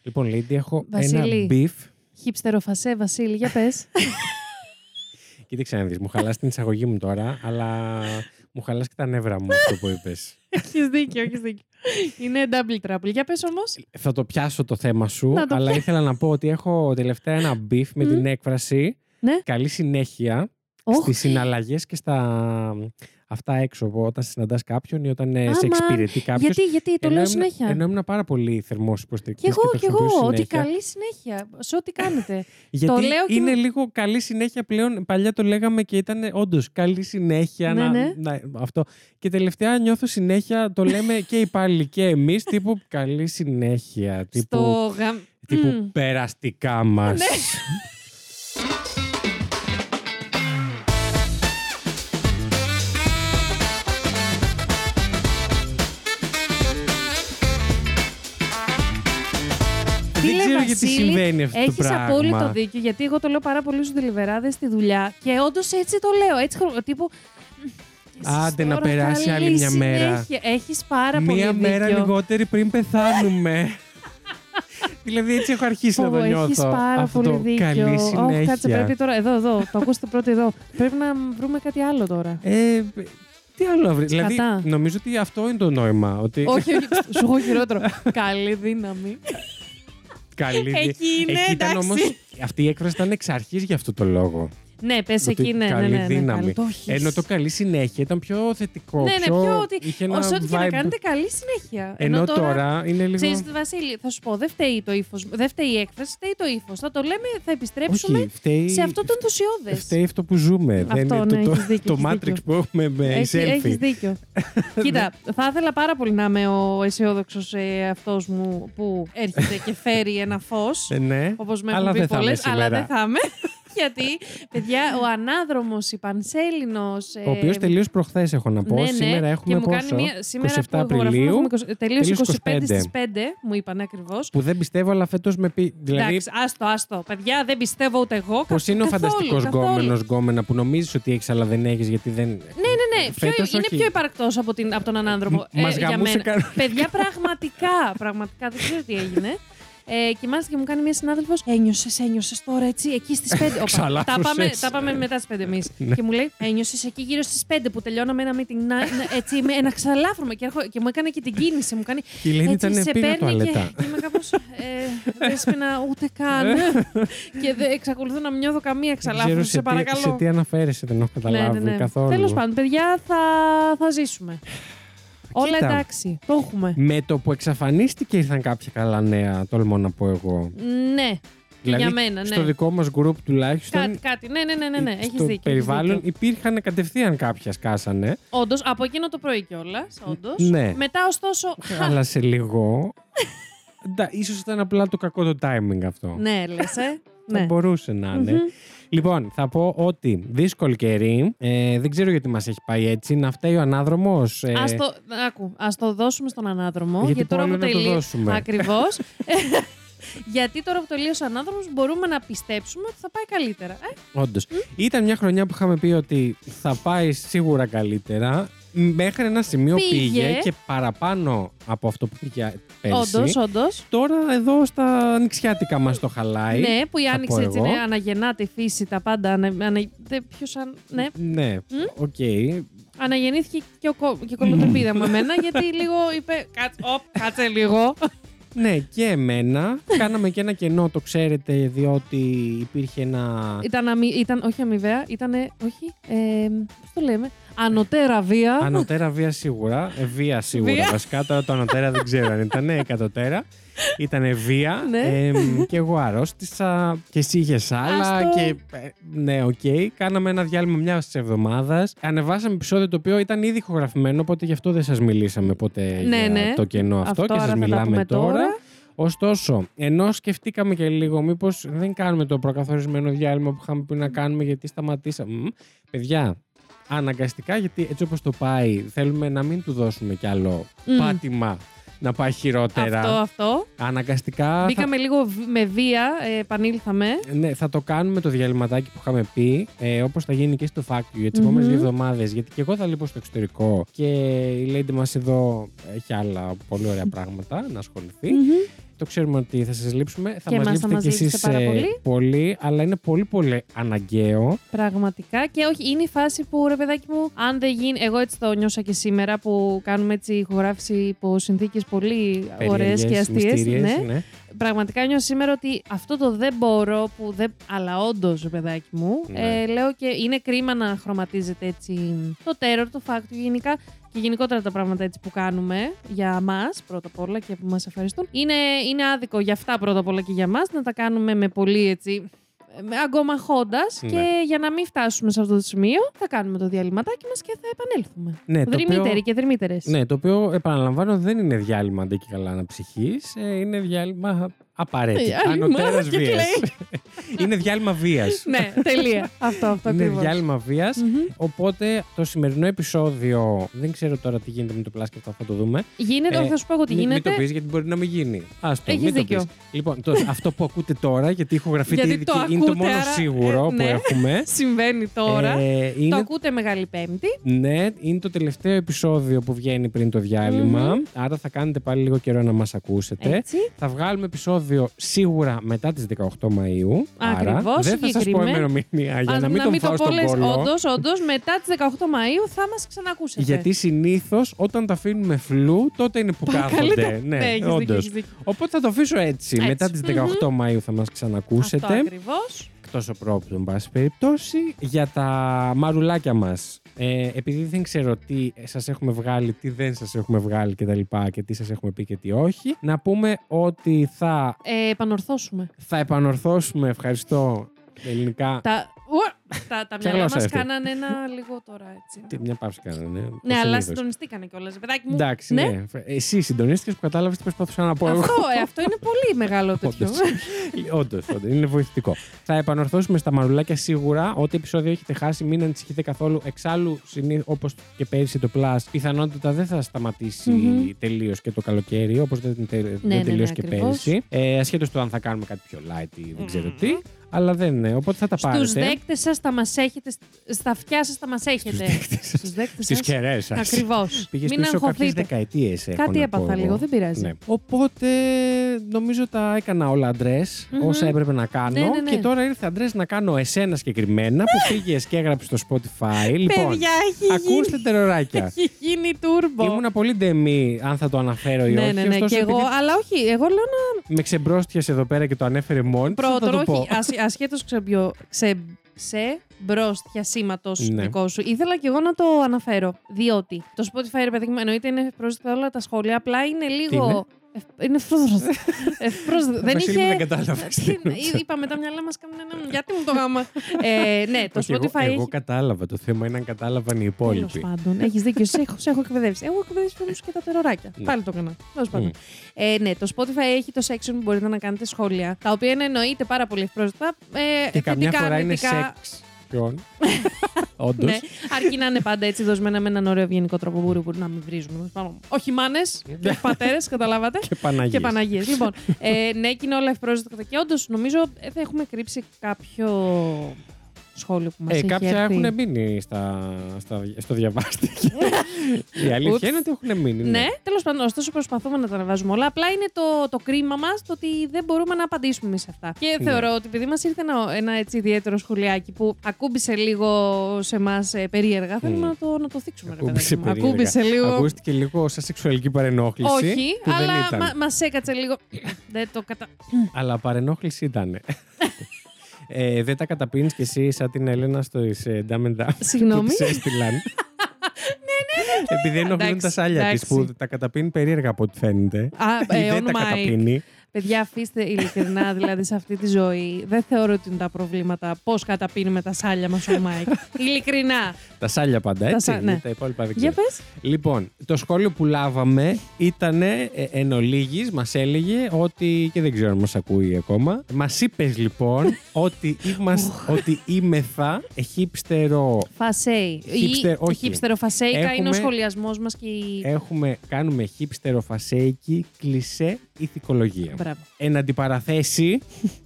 Λοιπόν, Lady, έχω Βασίλη. ένα beef. Χιψτεροφασέ, Βασίλη, για πες. Κοίταξε να δεις, μου χαλάς την εισαγωγή μου τώρα, αλλά μου χαλάς και τα νεύρα μου αυτό που είπες. Έχεις δίκιο. Είναι double trouble. Για πες όμως. Θα το πιάσω το θέμα σου, αλλά ήθελα να πω ότι έχω τελευταία ένα beef με την έκφραση καλή συνέχεια στις συναλλαγές και στα αυτά έξω όταν συναντάς κάποιον ή όταν σε εξυπηρετεί κάποιος. Γιατί το λέω συνέχεια. Ενώ ήμουν πάρα πολύ θερμός προς την Και εγώ, ότι καλή συνέχεια σε ό,τι κάνετε. Γιατί το λέω είναι λίγο καλή συνέχεια πλέον. Παλιά το λέγαμε και ήταν όντως καλή συνέχεια. Αυτό. Και τελευταία νιώθω συνέχεια, το λέμε και οι υπάλληλοι και εμείς, τύπου καλή συνέχεια. Τύπου περαστικά μας. Δεν ξέρω γιατί συμβαίνει αυτό το πράγμα. Έχεις απόλυτο δίκιο, γιατί εγώ το λέω πάρα πολύ στους δελιβεράδες στη δουλειά και όντως έτσι το λέω. Έτσι, τύπου. Άντε να περάσει άλλη μια μέρα. Έχεις πάρα πολύ δίκιο. Μία μέρα λιγότερη πριν πεθάνουμε. Δηλαδή έτσι έχω αρχίσει να το νιώθω. Έχεις πάρα πολύ δίκιο. Καλή συνέχεια. Κάτσε, πρέπει τώρα. Εδώ. Το ακούσετε πρώτο εδώ. Πρέπει να βρούμε κάτι άλλο τώρα. Τι άλλο να βρει. Δηλαδή, νομίζω ότι αυτό είναι το νόημα. Ότι... Όχι, σου έχω χειρότερο. Καλή δύναμη. Εκεί είναι, ήταν όμως, αυτή η έκφραση ήταν εξ αρχής για αυτό το λόγο. Ναι, πες εκεί, ναι. Καλή δύναμη. Ενώ το καλή συνέχεια ήταν πιο θετικό. Πιο ότι όσο ό,τι και να κάνετε, καλή συνέχεια. Ενώ τώρα είναι λίγο. Ξέρεις, Βασίλη, θα σου πω, δεν φταίει το ύφος, δεν φταίει η έκφραση, φταίει το ύφος. Θα το λέμε, θα επιστρέψουμε σε αυτό το ενθουσιώδες. Φταίει αυτό που ζούμε. Αυτό, δεν είναι το Matrix που έχουμε με selfie. Έχεις δίκιο. Κοίτα, θα ήθελα πάρα πολύ να είμαι ο αισιόδοξος αυτός μου που έρχεται και φέρει ένα φως. Όπως με έχουν πει πολλές, αλλά δεν θα είμαι. Γιατί, παιδιά, ο ανάδρομος, η Πανσέλινος. Ο οποίος τελείωσε προχθές, έχω να πω. Σήμερα έχουμε πόσο. 27 Απριλίου. Τελείωσε 25 στις 5, μου είπαν ακριβώς. Που δεν πιστεύω, αλλά φέτος με πει. Δηλαδή, εντάξει, άστο. Παιδιά, δεν πιστεύω ούτε εγώ. Πώς είναι ο φανταστικός γκόμενος γκόμενα που νομίζεις ότι έχεις, αλλά δεν έχεις, γιατί δεν. Ναι. Φέτος, είναι πιο υπαρκτός από τον ανάδρομο. Για μένα. Παιδιά, πραγματικά δεν ξέρω τι έγινε. Και μάλιστα και μου κάνει μια συνάδελφος, ένιωσες τώρα έτσι, εκεί στις 5. Τα πάμε μετά στις 5 εμείς. Και μου λέει, ένιωσες εκεί γύρω στις 5 που τελειώναμε ένα meeting, έτσι να ξαλάφρωμα. Και μου έκανε και την κίνηση, μου κάνει. Και η Λένη ήταν πήγα τουαλέτα. Και είμαι κάπως, Δέσποινα ούτε καν. Και δεν εξακολουθώ να μην νιώθω καμία ξαλάφρωση, σε παρακαλώ. Σε τι αναφέρεσαι, δεν έχω καταλάβει καθόλου. Τέλος πάντων, παιδιά, θα ζήσουμε. Όλα εντάξει, το έχουμε. Με το που εξαφανίστηκε ήρθαν κάποια καλά νέα, τολμώ να πω εγώ. Ναι, δηλαδή, για μένα, ναι. Στο δικό μας group τουλάχιστον. Κάτι. Ναι, έχεις δίκιο. Στο περιβάλλον υπήρχαν κατευθείαν κάποια σκάσανε. Όντως, από εκείνο το πρωί κιόλας. Όντως. Ναι. Μετά, ωστόσο. Αλλά σε λίγο. Ίσως ήταν απλά το κακό το timing αυτό. Ναι, λες, Θα μπορούσε να είναι. Λοιπόν, θα πω ότι δύσκολη καιρή. Δεν ξέρω γιατί μας έχει πάει έτσι. Να φταίει ο ανάδρομος. Ας το δώσουμε στον ανάδρομο. Γιατί τώρα που τελείωσε. Ακριβώς. Γιατί τώρα που τελείωσε ο ανάδρομος μπορούμε να πιστέψουμε ότι θα πάει καλύτερα. Όντως. Ήταν μια χρονιά που είχαμε πει ότι θα πάει σίγουρα καλύτερα. Μέχρι ένα σημείο πήγε και παραπάνω από αυτό που πήγε πέρσι. Όντως. Τώρα εδώ στα ανοιξιάτικα μας το χαλάει. Ναι, που η άνοιξη έτσι είναι, αναγεννά τη φύση, τα πάντα. Ναι, οκ. Αναγεννήθηκε και η κολοτρυπίδα μου εμένα, γιατί λίγο είπε. Κάτσε λίγο. Ναι, και εμένα. Κάναμε και ένα κενό, το ξέρετε, διότι υπήρχε ένα. Ήταν όχι αμοιβαία, ήταν. Όχι. Πώς το λέμε. Ανωτέρα βία. Ανωτέρα βία σίγουρα. Βία σίγουρα. Βασικά τώρα το ανωτέρα δεν ξέρω αν ήταν εκατοτέρα. Ήτανε βία. Ναι. Και εγώ αρρώστησα. Και εσύ είχες άλλα. Και ναι, οκ. Κάναμε ένα διάλειμμα μιας εβδομάδας. Ανεβάσαμε επεισόδιο το οποίο ήταν ήδη ηχογραφημένο. Οπότε γι' αυτό δεν σας μιλήσαμε ποτέ για το κενό αυτό. Και σας μιλάμε τώρα. Ωστόσο, ενώ σκεφτήκαμε και λίγο, μήπως δεν κάνουμε το προκαθορισμένο διάλειμμα που είχαμε πει να κάνουμε, γιατί σταματήσαμε. Παιδιά. Αναγκαστικά, γιατί έτσι όπως το πάει, θέλουμε να μην του δώσουμε κι άλλο πάτημα να πάει χειρότερα. Αυτό. Αναγκαστικά. Μπήκαμε λίγο με βία, επανήλθαμε. Ναι, θα το κάνουμε το διαλυματάκι που είχαμε πει, όπως θα γίνει και στο Fact You για τις επόμενες 2 εβδομάδες. Γιατί και εγώ θα λείπω στο εξωτερικό και η Lady μας εδώ έχει άλλα πολύ ωραία πράγματα να ασχοληθεί. Το ξέρουμε ότι θα σας λείψουμε. Θα μας λείψετε κι εσείς πολύ, αλλά είναι πολύ πολύ αναγκαίο. Πραγματικά. Και όχι, είναι η φάση που, ρε παιδάκι μου, αν δεν γίνει. Εγώ έτσι το νιώσα και σήμερα που κάνουμε έτσι ηχογράφηση υπό συνθήκες πολύ ωραίες και αστείες. Ναι. Πραγματικά νιώσα σήμερα ότι αυτό το δεν μπορώ, αλλά όντως, ρε παιδάκι μου, λέω και είναι κρίμα να χρωματίζεται έτσι το terror, το fact γενικά. Και γενικότερα τα πράγματα έτσι που κάνουμε για μας πρώτα απ' όλα και που μας ευχαριστούν. Είναι άδικο για αυτά πρώτα απ' όλα και για μας να τα κάνουμε με πολύ έτσι αγκομαχώντας και για να μην φτάσουμε σε αυτό το σημείο θα κάνουμε το διαλυματάκι μας και θα επανέλθουμε. Ναι, δρυμύτεροι και δρυμύτερες. Ναι, το οποίο επαναλαμβάνω δεν είναι διάλειμμα αντί και καλά αναψυχής, είναι διάλειμμα απαραίτητο. Ανωτέρας βίας. Είναι διάλειμμα βίας. Ναι, τελεία. Αυτό είναι διάλειμμα βίας. Οπότε το σημερινό επεισόδιο, δεν ξέρω τώρα τι γίνεται με το Plus και αυτά θα το δούμε. Γίνεται, θα σου πω εγώ τι γίνεται. Μην το πεις γιατί μπορεί να μην γίνει. Έχεις δίκιο. Λοιπόν, αυτό που ακούτε τώρα, γιατί ηχογραφείται ήδη και είναι το μόνο σίγουρο που έχουμε. Συμβαίνει τώρα. Το ακούτε Μεγάλη Πέμπτη. Ναι, είναι το τελευταίο επεισόδιο που βγαίνει πριν το διάλειμμα. Άρα θα κάνετε πάλι λίγο καιρό να μας ακούσετε. Θα βγάλουμε επεισόδιο σίγουρα μετά τις 18 Μαΐου. Ακριβώς, δεν θα σας πω ημερομηνία για να μην τον φάω στον κόλλο. Όντως, μετά τις 18 Μαΐου θα μας ξανακούσετε. Γιατί συνήθως όταν τα αφήνουμε φλου, τότε είναι που κάθονται. Ναι, όντως. Οπότε θα το αφήσω έτσι. Μετά τις 18 Μαΐου θα μας ξανακούσετε. Αυτό ακριβώς. Εκτός οπρόπτου, εν πάση περιπτώσει. Για τα μαρουλάκια μας. Επειδή δεν ξέρω τι σας έχουμε βγάλει, τι δεν σας έχουμε βγάλει και τι σας έχουμε πει και τι όχι, να πούμε ότι θα επανορθώσουμε. Θα επανορθώσουμε, ευχαριστώ, ελληνικά. Τα μυαλά μας κάνανε ένα λίγο τώρα έτσι. Μια παύση κάνανε. Ναι, αλλά συντονιστήκανε κιόλας, παιδάκι μου. Εντάξει, ναι. Εσύ συντονίστηκες που κατάλαβες τι προσπαθούσα να πω εγώ. Αυτό είναι πολύ μεγάλο τέτοιο. Όντως, είναι βοηθητικό. Θα επανορθώσουμε στα μαρουλάκια σίγουρα. Ό,τι επεισόδιο έχετε χάσει, μην ανησυχείτε καθόλου. Εξάλλου, όπως και πέρυσι το Plus, πιθανότητα δεν θα σταματήσει τελείως και το καλοκαίρι, όπως δεν τελείωσε και πέρυσι. Ασχέτως του αν θα κάνουμε κάτι πιο light ή δεν ξέρω τι. Αλλά δεν είναι, οπότε θα τα πάρετε. Στους δέκτες σας τα μας έχετε, στα αυτιά σας τα μας έχετε. Στους δέκτες σας. Στις κεραίες σας. Ακριβώς. Πήγες πίσω κάποιες δεκαετίες. Κάτι έπαθα λίγο, δεν πειράζει. Ναι. Οπότε νομίζω τα έκανα όλα Αντρές, όσα έπρεπε να κάνω. Ναι. Και τώρα ήρθε Αντρές να κάνω εσένα συγκεκριμένα που πήγες και έγραψες στο Spotify. Λοιπόν, παιδιά, ακούστε τεροράκια. Έχει γίνει τούρμπο. Ήμουνα πολύ ντεμή αν θα το αναφέρω ή όχι. Ναι, και εγώ, αλλά όχι, εγώ λέω να. Με ξεμπρόστιασε εδώ πέρα και το ανέφερε μόνη. Πρώτον, όχι. Ασχέτως ξεμπρόστια σήματος δικό σου. Ήθελα και εγώ να το αναφέρω. Διότι το Spotify, ρε παιδί μου, εννοείται είναι πρόσθετα όλα τα σχόλια, απλά είναι λίγο. Είναι ευπρόσδεκτο. Δεν είχε. Δεν κατάλαβα. Είπαμε τα μυαλά μας κάνουν. Γιατί μου το γάμα. Ναι, το Spotify. Εγώ κατάλαβα. Το θέμα είναι αν κατάλαβαν οι υπόλοιποι. Τέλος πάντων. Έχεις δίκιο. Σε έχω εκπαιδεύσει. Έχω εκπαιδεύσει όμως και τα τεροράκια. Πάλι το έκανα. Τέλος πάντων. Ναι, το Spotify έχει το section που μπορείτε να κάνετε σχόλια. Τα οποία εννοείται πάρα πολύ ευπρόσδεκτα. Και καμιά φορά είναι σεξ. Όντως. Ναι, αρκεί να είναι πάντα έτσι δοσμένα με έναν ωραίο ευγενικό τρόπο που μπορεί να μην βρίζουμε. Όχι μάνες, πατέρες, καταλάβατε. Και Παναγίες. Λοιπόν, ναι, και είναι όλα ευπρόσδεκτα. Και όντως νομίζω θα έχουμε κρύψει κάποιο σχόλιο που μας έχει κάποια έρθει. Έχουν μείνει στο διαβάστη. Η αλήθεια είναι ότι έχουν μείνει. Ναι, τέλος πάντων, ωστόσο προσπαθούμε να τα ανεβάζουμε όλα. Απλά είναι το κρίμα μας το ότι δεν μπορούμε να απαντήσουμε σε αυτά. Και θεωρώ ότι επειδή μας ήρθε ένα έτσι ιδιαίτερο σχολιάκι που ακούμπησε λίγο σε εμάς περίεργα, θέλουμε να το θίξουμε. Ακούμπησε λίγο. Ακούστηκε λίγο σαν σεξουαλική παρενόχληση. Όχι, αλλά μας έκατσε λίγο. Δεν το Αλλά παρενόχληση ήταν. Δεν τα καταπίνεις κι εσύ σαν την Έλενα στο Dumb and Dumb. Συγγνώμη. Που της έστειλαν. Ναι. Επειδή ενοχλούν τα σάλια της που τα καταπίνει περίεργα από ό,τι φαίνεται. Δεν τα καταπίνει. Παιδιά, αφήστε ειλικρινά, δηλαδή σε αυτή τη ζωή δεν θεωρώ ότι είναι τα προβλήματα πώς καταπίνουμε τα σάλια μας ο Μάικ. Ειλικρινά. Τα σάλια πάντα, έτσι. Ναι. Τα υπόλοιπα δεν ξέρω. Για πες. Λοιπόν, το σχόλιο που λάβαμε ήταν εν ολίγης, μας έλεγε ότι. Και δεν ξέρω αν μας ακούει ακόμα. Μας είπες λοιπόν ότι είμεθα χίπστερο. Φασέι. Χίπστερο φασέικα είναι ο σχολιασμός μας και. Κάνουμε χίπστερο φασέικη κλισέ ηθικολογία. Μπράβο. Εν αντιπαραθέσει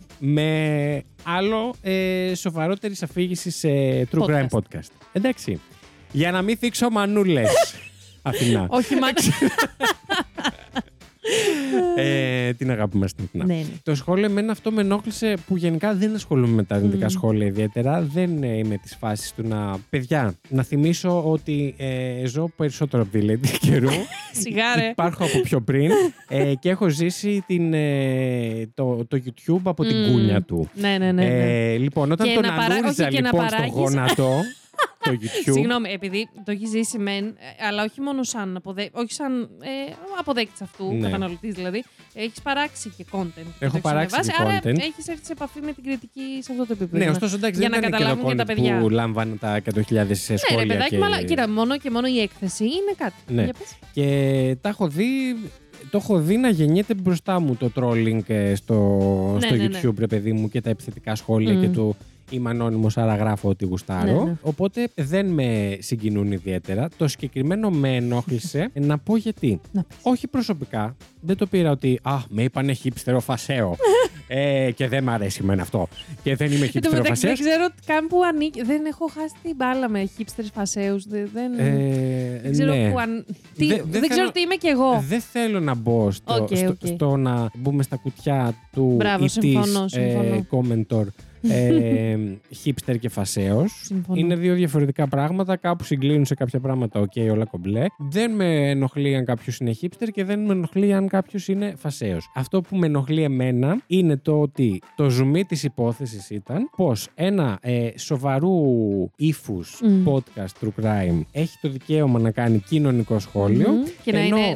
με άλλο σοβαρότερη αφήγηση σε True Crime Podcast. Εντάξει. Για να μην θίξω μανούλες. Αθηνά. Όχι, Την αγάπη μας την εθνά. Ναι, ναι. Το σχόλιο εμένα αυτό με ενόχλησε, που γενικά δεν ασχολούμαι με τα αρνητικά σχόλια ιδιαίτερα. Δεν είμαι της φάσης του να. Παιδιά, να θυμίσω ότι ζω περισσότερο από τη Lady καιρού. Σιγάρε. Υπάρχω από πιο πριν και έχω ζήσει το YouTube από την κούνια του. Ναι. Λοιπόν, όταν τον ανούριζα λοιπόν στο γόνατο. Το YouTube. Συγγνώμη, επειδή το έχει ζήσει μεν, αλλά όχι μόνο σαν αποδέκτης αυτού, καταναλωτής δηλαδή. Έχεις παράξει και content. Έχω παράξει και άρα content. Έχεις έρθει σε επαφή με την κριτική σε αυτό το επίπεδο. Ναι, ωστόσο εντάξει, δεν ήταν και το content που λάμβανε τα 100.000 σχόλια. Ναι, παιδάκι, αλλά κοίτα, μόνο η έκθεση είναι κάτι. Ναι. Και τα έχω δει. Το έχω δει να γεννιέται μπροστά μου το trolling στο YouTube, ρε παιδί μου, και τα επιθετικά σχόλια και το είμαι ανώνυμος, άρα γράφω ότι γουστάρω. Ναι. Οπότε δεν με συγκινούν ιδιαίτερα. Το συγκεκριμένο με ενόχλησε να πω γιατί. Όχι προσωπικά. Δεν το πήρα ότι με είπανε χίπστερο φασαίο. Και δεν μ' αρέσει εμένα αυτό. Και δεν είμαι χίπστερο φασαίο. Δεν ξέρω καν που ανήκει. Δεν έχω χάσει την μπάλα με χίπστερ φασαίους. Δεν ξέρω που δεν ξέρω τι είμαι κι εγώ. Δεν θέλω να μπω στο να μπούμε στα κουτιά του ή της commentor. Hipster και φασαίος. Είναι δύο διαφορετικά πράγματα. Κάπου συγκλίνουν σε κάποια πράγματα. Όλα κομπλέ. Δεν με ενοχλεί αν κάποιος είναι hipster και δεν με ενοχλεί αν κάποιος είναι φασαίος. Αυτό που με ενοχλεί εμένα είναι το ότι το ζουμί της υπόθεσης ήταν πως ένα σοβαρού ύφους podcast True Crime έχει το δικαίωμα να κάνει κοινωνικό σχόλιο. Και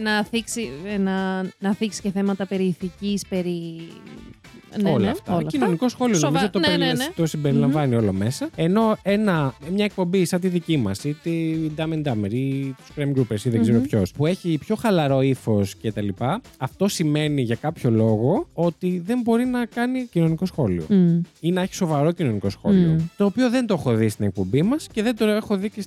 να θίξει και θέματα περί ηθικής, περί. Όλα αυτά. Κοινωνικό σχόλιο νομίζω το συμπεριλαμβάνει όλο μέσα. Ενώ μια εκπομπή σαν τη δική μας ή τη Dumb and Dumber ή τους Crime Groupers ή δεν ξέρω ποιος, που έχει πιο χαλαρό ύφος κτλ., αυτό σημαίνει για κάποιο λόγο ότι δεν μπορεί να κάνει κοινωνικό σχόλιο. Ή να έχει σοβαρό κοινωνικό σχόλιο. Το οποίο δεν το έχω δει στην εκπομπή μας και δεν το έχω δει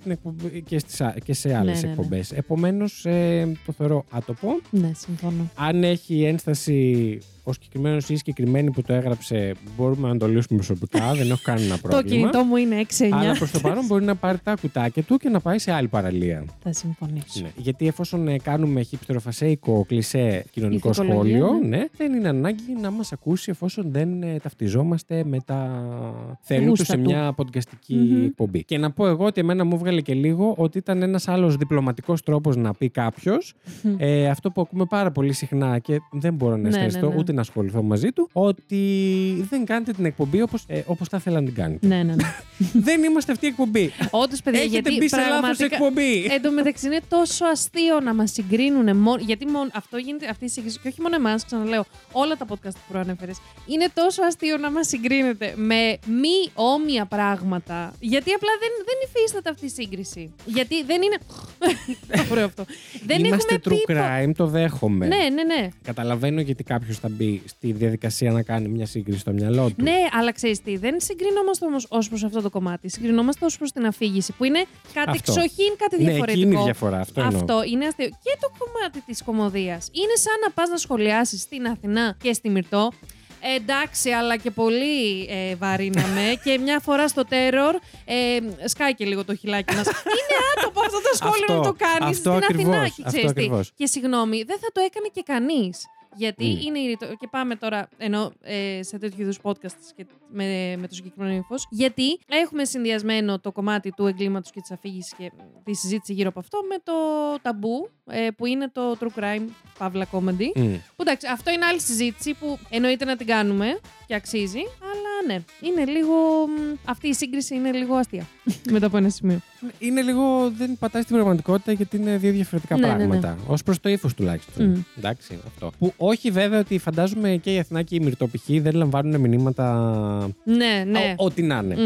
και σε άλλες εκπομπές. Επομένως το θεωρώ άτοπο. Ναι, συμφωνώ. Αν έχει ένσταση ο συγκεκριμένος ή η συγκεκριμένη που το έγραψε, μπορούμε να το λύσουμε προσωπικά, δεν έχω κανένα πρόβλημα. Το κινητό μου είναι 6-9. Αλλά προς το παρόν μπορεί να πάρει τα κουτάκια του και να πάει σε άλλη παραλία. Θα συμφωνήσω. Ναι. Γιατί εφόσον κάνουμε χιπστεροφασέικο κλισέ κοινωνικό σχόλιο, δεν είναι ανάγκη να μας ακούσει εφόσον δεν ταυτιζόμαστε με τα θέλου του σε μια podcastική εκπομπή. Και να πω εγώ ότι εμένα μου έβγαλε και λίγο ότι ήταν ένας άλλος διπλωματικός τρόπος να πει κάποιος αυτό που ακούμε πάρα πολύ συχνά και δεν μπορώ να αισθανιστώ ούτε να ασχοληθώ μαζί του, ότι δεν κάνετε την εκπομπή όπως θα ήθελα να την κάνετε. Ναι. Δεν είμαστε αυτή η εκπομπή. Όντως, παιδιά, έχετε μπει σε λάθος εκπομπή. Εν τω μεταξύ είναι τόσο αστείο να μας συγκρίνουν. Γιατί αυτό γίνεται, αυτή η σύγκριση, και όχι μόνο εμάς, ξαναλέω, όλα τα podcast που προανέφερες, είναι τόσο αστείο να μας συγκρίνετε με μη όμοια πράγματα. Γιατί απλά δεν υφίσταται αυτή η σύγκριση. Γιατί δεν είναι. Ωραίο αυτό. Είμαστε true crime, το δέχομαι. Ναι. Καταλαβαίνω γιατί κάποιος θα μπει στη διαδικασία να κάνει μια σύγκριση στο μυαλό του. Ναι, αλλά ξέρεις τι, δεν συγκρινόμαστε όμως ως προς αυτό το κομμάτι. Συγκρινόμαστε ως προς την αφήγηση, που είναι κατεξοχήν κάτι διαφορετικό. Ναι, εκείνη η διαφορά. Αυτό είναι αστείο. Και το κομμάτι της κωμωδίας. Είναι σαν να πας να σχολιάσεις στην Αθηνά και στη Μυρτώ. Εντάξει, αλλά και πολύ βαρύναμε. Και μια φορά στο Terror σκάει και λίγο το χιλάκι μας. Είναι άτομο αυτό το σχόλιο να το κάνεις στην Αθηνά. Και συγγνώμη, δεν θα το έκανε και κανείς. Γιατί είναι irritating. Και πάμε τώρα, ενώ σε τέτοιου είδους podcast και με το συγκεκριμένο ύφος. Γιατί έχουμε συνδυασμένο το κομμάτι του εγκλήματος και της αφήγησης και τη συζήτηση γύρω από αυτό με το ταμπού, που είναι το true crime, παύλα comedy. Που εντάξει, αυτό είναι άλλη συζήτηση που εννοείται να την κάνουμε και αξίζει, αλλά ναι, είναι λίγο. Αυτή η σύγκριση είναι λίγο αστεία. Μετά από ένα σημείο. Είναι λίγο. Δεν πατάει στην πραγματικότητα γιατί είναι δύο διαφορετικά πράγματα. Ως προς το ύφος τουλάχιστον. Εντάξει, αυτό. Που όχι βέβαια ότι φαντάζομαι και η Αθηνά και η Μυρτώ π.χ. δεν λαμβάνουν μηνύματα. Ναι. Ό,τι να είναι.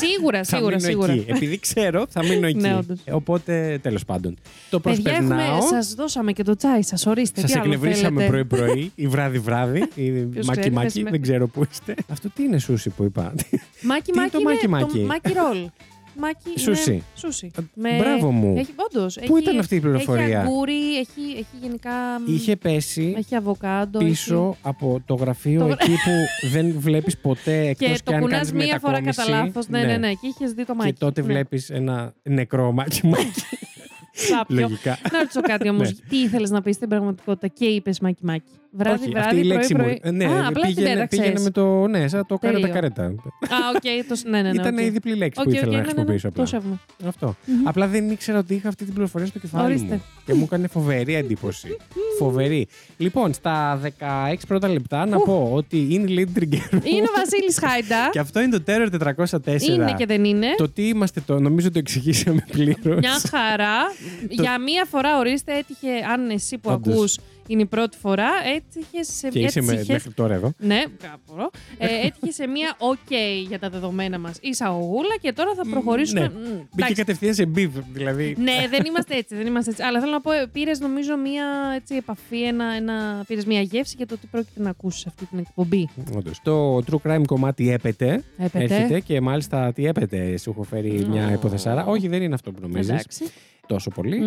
Σίγουρα. Επειδή ξέρω, θα μείνω εκεί. Ναι, οπότε τέλος πάντων. Το προσπερνάω. Σας δώσαμε και το τσάι σας, ορίστε. Σας εκνευρίσαμε πρωί-πρωί ή βράδυ-βράδυ. Μάκι-μάκι, δεν ξέρω πού είστε. Αυτό τι είναι σούσι που είπα. Μάκι ρολ. Σούσι. Μπράβο μου. Πού ήταν αυτή η πληροφορία? Έχει αγκούρι, έχει γενικά. Είχε πέσει. Έχει αβοκάντο. Πίσω από το γραφείο εκεί που δεν βλέπεις ποτέ εκτός και αν κάνεις μετακόμιση. μία φορά κατά λάθος. Ναι. Και είχες δει το μάκι. Και τότε βλέπεις ένα νεκρό μάκι. Λογικά. Να ρωτήσω κάτι όμως. Τι ήθελες να πεις στην πραγματικότητα και είπες μάκι. Βράδυ, αυτή η λέξη μου. Ναι, πήγαινε με το. Ναι, σαν το καρέτα. οκ. Ναι. Ήταν η διπλή λέξη που ήθελα να χρησιμοποιήσω απλά. Το σέβομαι. Αυτό. Απλά δεν ήξερα ότι είχα αυτή την πληροφορία στο κεφάλι μου. Και μου έκανε φοβερή εντύπωση. Φοβερή. Λοιπόν, στα 16 πρώτα λεπτά να πω ότι είναι η Lady Triggerou. Είναι ο Βασίλης Χάιντα. Και αυτό είναι το Terror 404. Είναι και δεν είναι. Το τι είμαστε, νομίζω το εξηγήσαμε πλήρως. Μια χαρά. Για μία φορά, ορίστε, έτυχε, αν εσύ που ακούς είναι η πρώτη φορά, έτυχε σε και είσαι μέχρι τώρα εδώ. Ναι, κάπου. Έτυχε σε μία OK για τα δεδομένα μας εισαγωγούλα και τώρα θα προχωρήσουμε. Ναι. Μπήκε κατευθείαν σε μπιβ, δηλαδή. Ναι, δεν είμαστε έτσι. Αλλά θέλω να πω, πήρες νομίζω μία επαφή, πήρες μία γεύση για το τι πρόκειται να ακούσεις αυτή την εκπομπή. Όντως. Το true crime κομμάτι έπεται. Έρχεται και μάλιστα τι έπεται, σου έχω φέρει μια υποθεσάρα. Όχι, δεν είναι αυτό που νομίζεις. Εντάξει. Τόσο πολύ.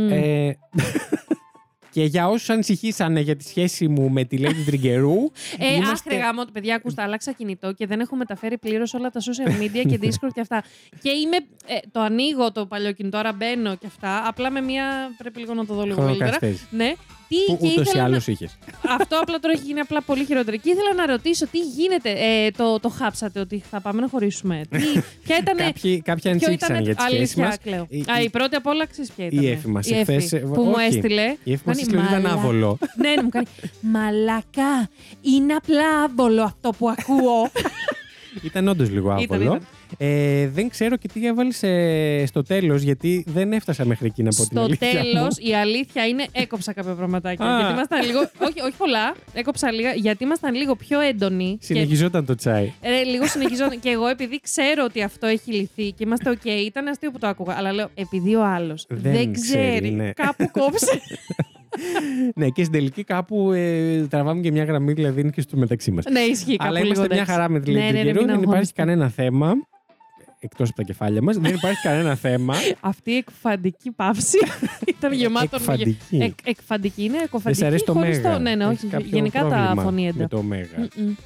Και για όσους ανησυχήσανε για τη σχέση μου με τη Lady Triggerou. Άχρε γάμο, παιδιά, ακούστε, άλλαξα κινητό και δεν έχω μεταφέρει πλήρως όλα τα social media και Discord και αυτά. Και το ανοίγω το παλιό κινητό, άρα μπαίνω και αυτά. Απλά με μία. Πρέπει λίγο να το δω λίγο καλύτερα. Ναι. Που ούτως ή άλλως είχες. Αυτό απλά τώρα έχει γίνει απλά πολύ χειρότερο. Και ήθελα να ρωτήσω τι γίνεται. Το χάψατε ότι θα πάμε να χωρίσουμε. Ποια ήταν. Κάποιοι ανησύχησαν για τη σχέση μας. Η πρώτη απ' όλα ξέρεις ποια ήταν. Η Εφη μας. Που μου έστειλε. Η Εφη μας έστειλε ήταν άβολο. Ναι, μου κάνει. Μαλακά. Είναι απλά άβολο αυτό που ακούω. Ήταν όντως λίγο άβολο. Δεν ξέρω και τι έβαλες στο τέλος, γιατί δεν έφτασα μέχρι εκεί να πω την αλήθεια. Στο τέλος, η αλήθεια είναι έκοψα κάποια πραγματάκια. Γιατί ήμασταν λίγο. Όχι πολλά. Έκοψα λίγα, γιατί ήμασταν λίγο πιο έντονοι. Συνεχιζόταν το τσάι. Λίγο συνεχιζόταν. Και εγώ, επειδή ξέρω ότι αυτό έχει λυθεί και είμαστε OK, ήταν αστείο που το άκουγα. Αλλά λέω, επειδή ο άλλος δεν ξέρει. Ναι. Κάπου κόψε. Ναι, και στην τελική κάπου τραβάμε και μια γραμμή, δηλαδή είναι και στο μεταξύ μας. Ναι, ισχύει. Αλλά είμαστε μια χαρά με τη Lady Triggerou, δεν υπάρχει κανένα θέμα. Εκτός από τα κεφάλια μας, δεν υπάρχει κανένα θέμα. Αυτή η εκφαντική παύση ήταν γεμάτο. Εκφαντική είναι, εκοφαντική. Δεν αρέσει το μέγα. Ναι, όχι. Γενικά τα φωνήεντα. Με το μέγα.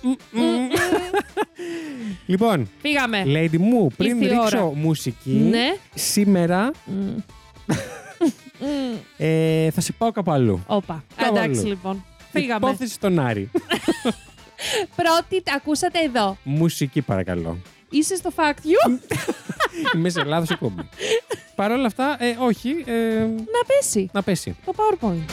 Λοιπόν, πήγαμε. Lady μου, πριν ρίξω μουσική, σήμερα θα σε πάω κάπου αλλού. Όπα. Εντάξει, λοιπόν. Πήγαμε. Υπόθεση στον Άρη. Πρώτη, ακούσατε εδώ. Μουσική, παρακαλώ. Είσαι στο Fact You. Είμαι σε λάθος εκπομπή. Παρ' όλα αυτά, όχι. Να πέσει. Το PowerPoint.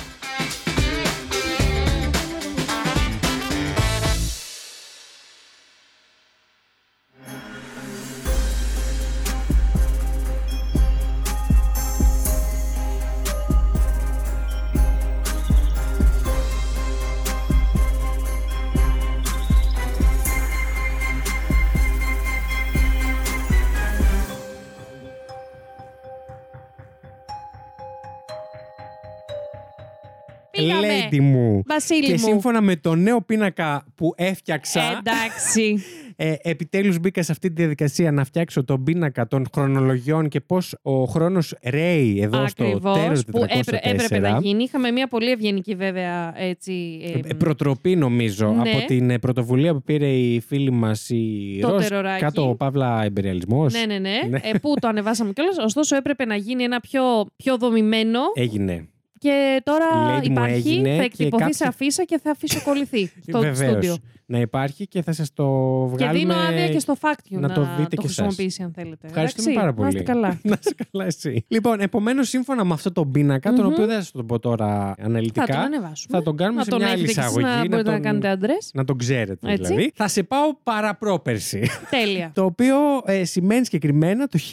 Lady μου. Βασίλη και μου. σύμφωνα με το νέο πίνακα που έφτιαξα. Εντάξει. Επιτέλους μπήκα σε αυτή τη διαδικασία να φτιάξω τον πίνακα των χρονολογιών και πώς ο χρόνος ρέει εδώ στο τέλος του 404. Έπρεπε να γίνει. Είχαμε μια πολύ ευγενική βέβαια έτσι. Προτροπή νομίζω από την πρωτοβουλία που πήρε η φίλη μας η Ροζ. Κάτω Παύλα Εμπεριαλισμός. Ναι. Που το ανεβάσαμε κιόλας. Ωστόσο έπρεπε να γίνει ένα πιο δομημένο. Έγινε. Και τώρα υπάρχει, θα εκτυπωθεί σε αφίσα και θα φυσικοληθεί στο στούντιο. Να υπάρχει και θα σας το βγάλουμε. Και δίνω άδεια και στο Fact You να το δείτε το και χρησιμοποιήσει αν θέλετε. Ευχαριστούμε πάρα πολύ. Να είστε καλά. Να είστε καλά εσύ. Λοιπόν, επομένως σύμφωνα με αυτό το πίνακα, τον οποίο δεν θα σας τον πω τώρα αναλυτικά. Θα τον ανεβάσουμε. Θα τον κάνουμε σε μια άλλη εισαγωγή. Να κάνετε αντρές. Να τον ξέρετε δηλαδή. Θα σε πάω παραπρόπερση. Τέλεια. Το οποίο σημαίνει συγκεκριμένα το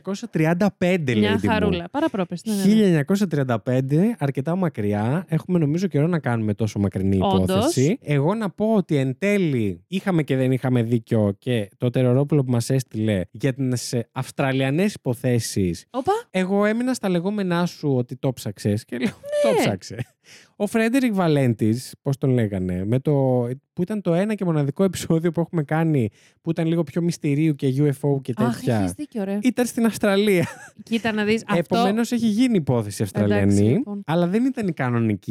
1935. Μια χαρούλα. Παραπρόπερση. 1935, αρκετά μακριά. Έχουμε νομίζω καιρό να κάνουμε τόσο μακρινή υπόθεση. Εγώ να πω ότι εν τέλει είχαμε και δεν είχαμε δίκιο και το τερορόπουλο που μας έστειλε για τις Αυστραλιανές υποθέσεις. Οπα. Εγώ έμεινα στα λεγόμενά σου ότι το ψάξες και λέω το ψάξε. Ο Φρέντερικ Βαλέντης, πώς τον λέγανε, που ήταν το ένα και μοναδικό επεισόδιο που έχουμε κάνει, που ήταν λίγο πιο μυστηρίου και UFO και τέτοια. Έχεις δίκιο, ρε. Ήταν στην Αυστραλία. Κοίτα να δεις. Επομένως έχει γίνει υπόθεση Αυστραλιανή, εντάξει, λοιπόν. αλλά δεν ήταν η κανονική.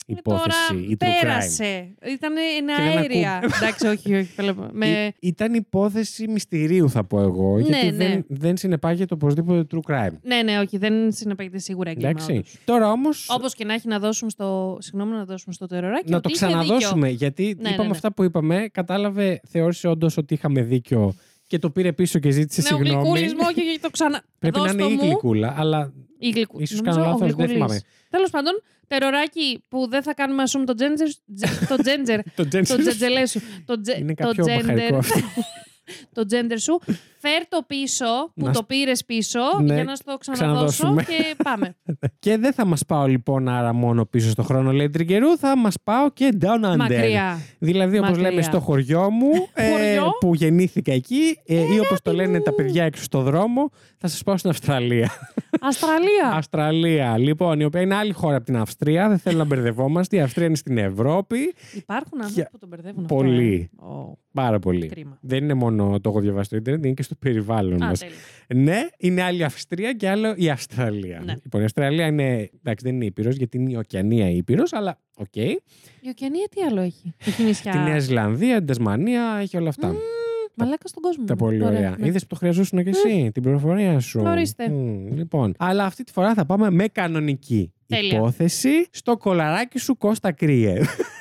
υπόθεση. Η πέρασε. Ήταν αέρια. Εντάξει, όχι. Ήταν υπόθεση μυστηρίου, θα πω εγώ. Γιατί δεν συνεπάγεται οπωσδήποτε true crime. Ναι, όχι, δεν συνεπάγεται σίγουρα έγκλημα. Τώρα όμως. Όπως και να έχει να δώσουμε στο τεροράκι. Να το ξαναδώσουμε. Γιατί είπαμε αυτά που είπαμε, κατάλαβε, θεώρησε όντως ότι είχαμε δίκιο. Και το πήρε πίσω και ζήτησε συγγνώμη. Ναι, ο γλυκούλης μου, όχι, το ξανά. Πρέπει να είναι η γλυκούλα, αλλά ίσως κάνω λάθος, δεν θυμάμαι. Τέλος πάντων, τεροράκι που δεν θα κάνουμε, ας πούμε, το τζεντζελέ σου. Είναι κάποιο μπαχαρικό αυτό. Το gender σου. Φέρ το πίσω, που το πήρες πίσω, για να στο ξαναδώσω και πάμε. Και δεν θα μας πάω λοιπόν άρα μόνο πίσω στο χρόνο, λέει Τριγκερού, θα μας πάω και down under. Μακριά. Δηλαδή όπως λέμε στο χωριό μου, που γεννήθηκα εκεί, ή όπως το λένε τα παιδιά έξω στο δρόμο, θα σας πάω στην Αυστραλία. Αυστραλία, λοιπόν, η οποία είναι άλλη χώρα από την Αυστρία, δεν θέλω να μπερδευόμαστε. Η Αυστρία είναι στην Ευρώπη. Υπάρχουν άνθρωποι που τον μπερδεύουν αυτό. Πολύ. Πάρα πολύ. Κρίμα. Δεν είναι μόνο το έχω διαβάσει στο Ιντερνετ, είναι και στο περιβάλλον μας. Ναι, είναι άλλη Αυστρία και άλλο η Αυστραλία. Ναι. Λοιπόν, η Αυστραλία είναι. Εντάξει, δεν είναι Ήπειρος, γιατί είναι η Οκεανία Ήπειρος, αλλά οκ. Η Οκεανία τι άλλο έχει? Έχει νησιά. Τη Νέα Ζηλανδία, την Τασμανία, έχει όλα αυτά. Μαλάκα στον κόσμο. Τα πολύ ωραία. Είδες που το χρειαζόσουν και εσύ, την πληροφορία σου. Ορίστε. Λοιπόν, αλλά αυτή τη φορά θα πάμε με κανονική υπόθεση στο κολαράκι σου Κώστα Κρύε.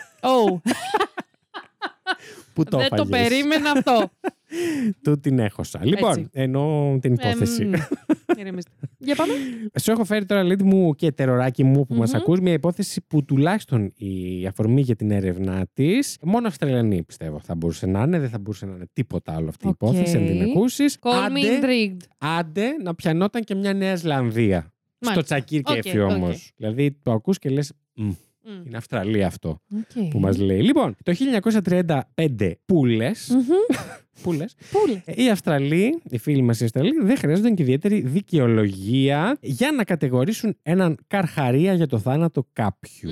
Που το δεν το περίμενα αυτό. Του την έχωσα. Λοιπόν, εννοώ την υπόθεση. Για πάμε. Σου έχω φέρει τώρα, Λίτη μου και τεροράκι μου που μας ακούς, μια υπόθεση που τουλάχιστον η αφορμή για την έρευνά της, μόνο Αυστραλιανή πιστεύω θα μπορούσε να είναι, δεν θα μπορούσε να είναι τίποτα άλλο αυτή η υπόθεση, αν την ακούσεις. Call me intrigued. Άντε να πιανόταν και μια Νέα Ζηλανδία. Στο τσακίρ κέφι όμως. Δηλαδή το ακούς και λες. Είναι Αυστραλία αυτό που μας λέει. Λοιπόν, το 1935 πούλες. Οι Αυστραλοί, οι φίλοι μας οι Αυστραλοί, δεν χρειάζονταν και ιδιαίτερη δικαιολογία για να κατηγορήσουν έναν καρχαρία για το θάνατο κάποιου.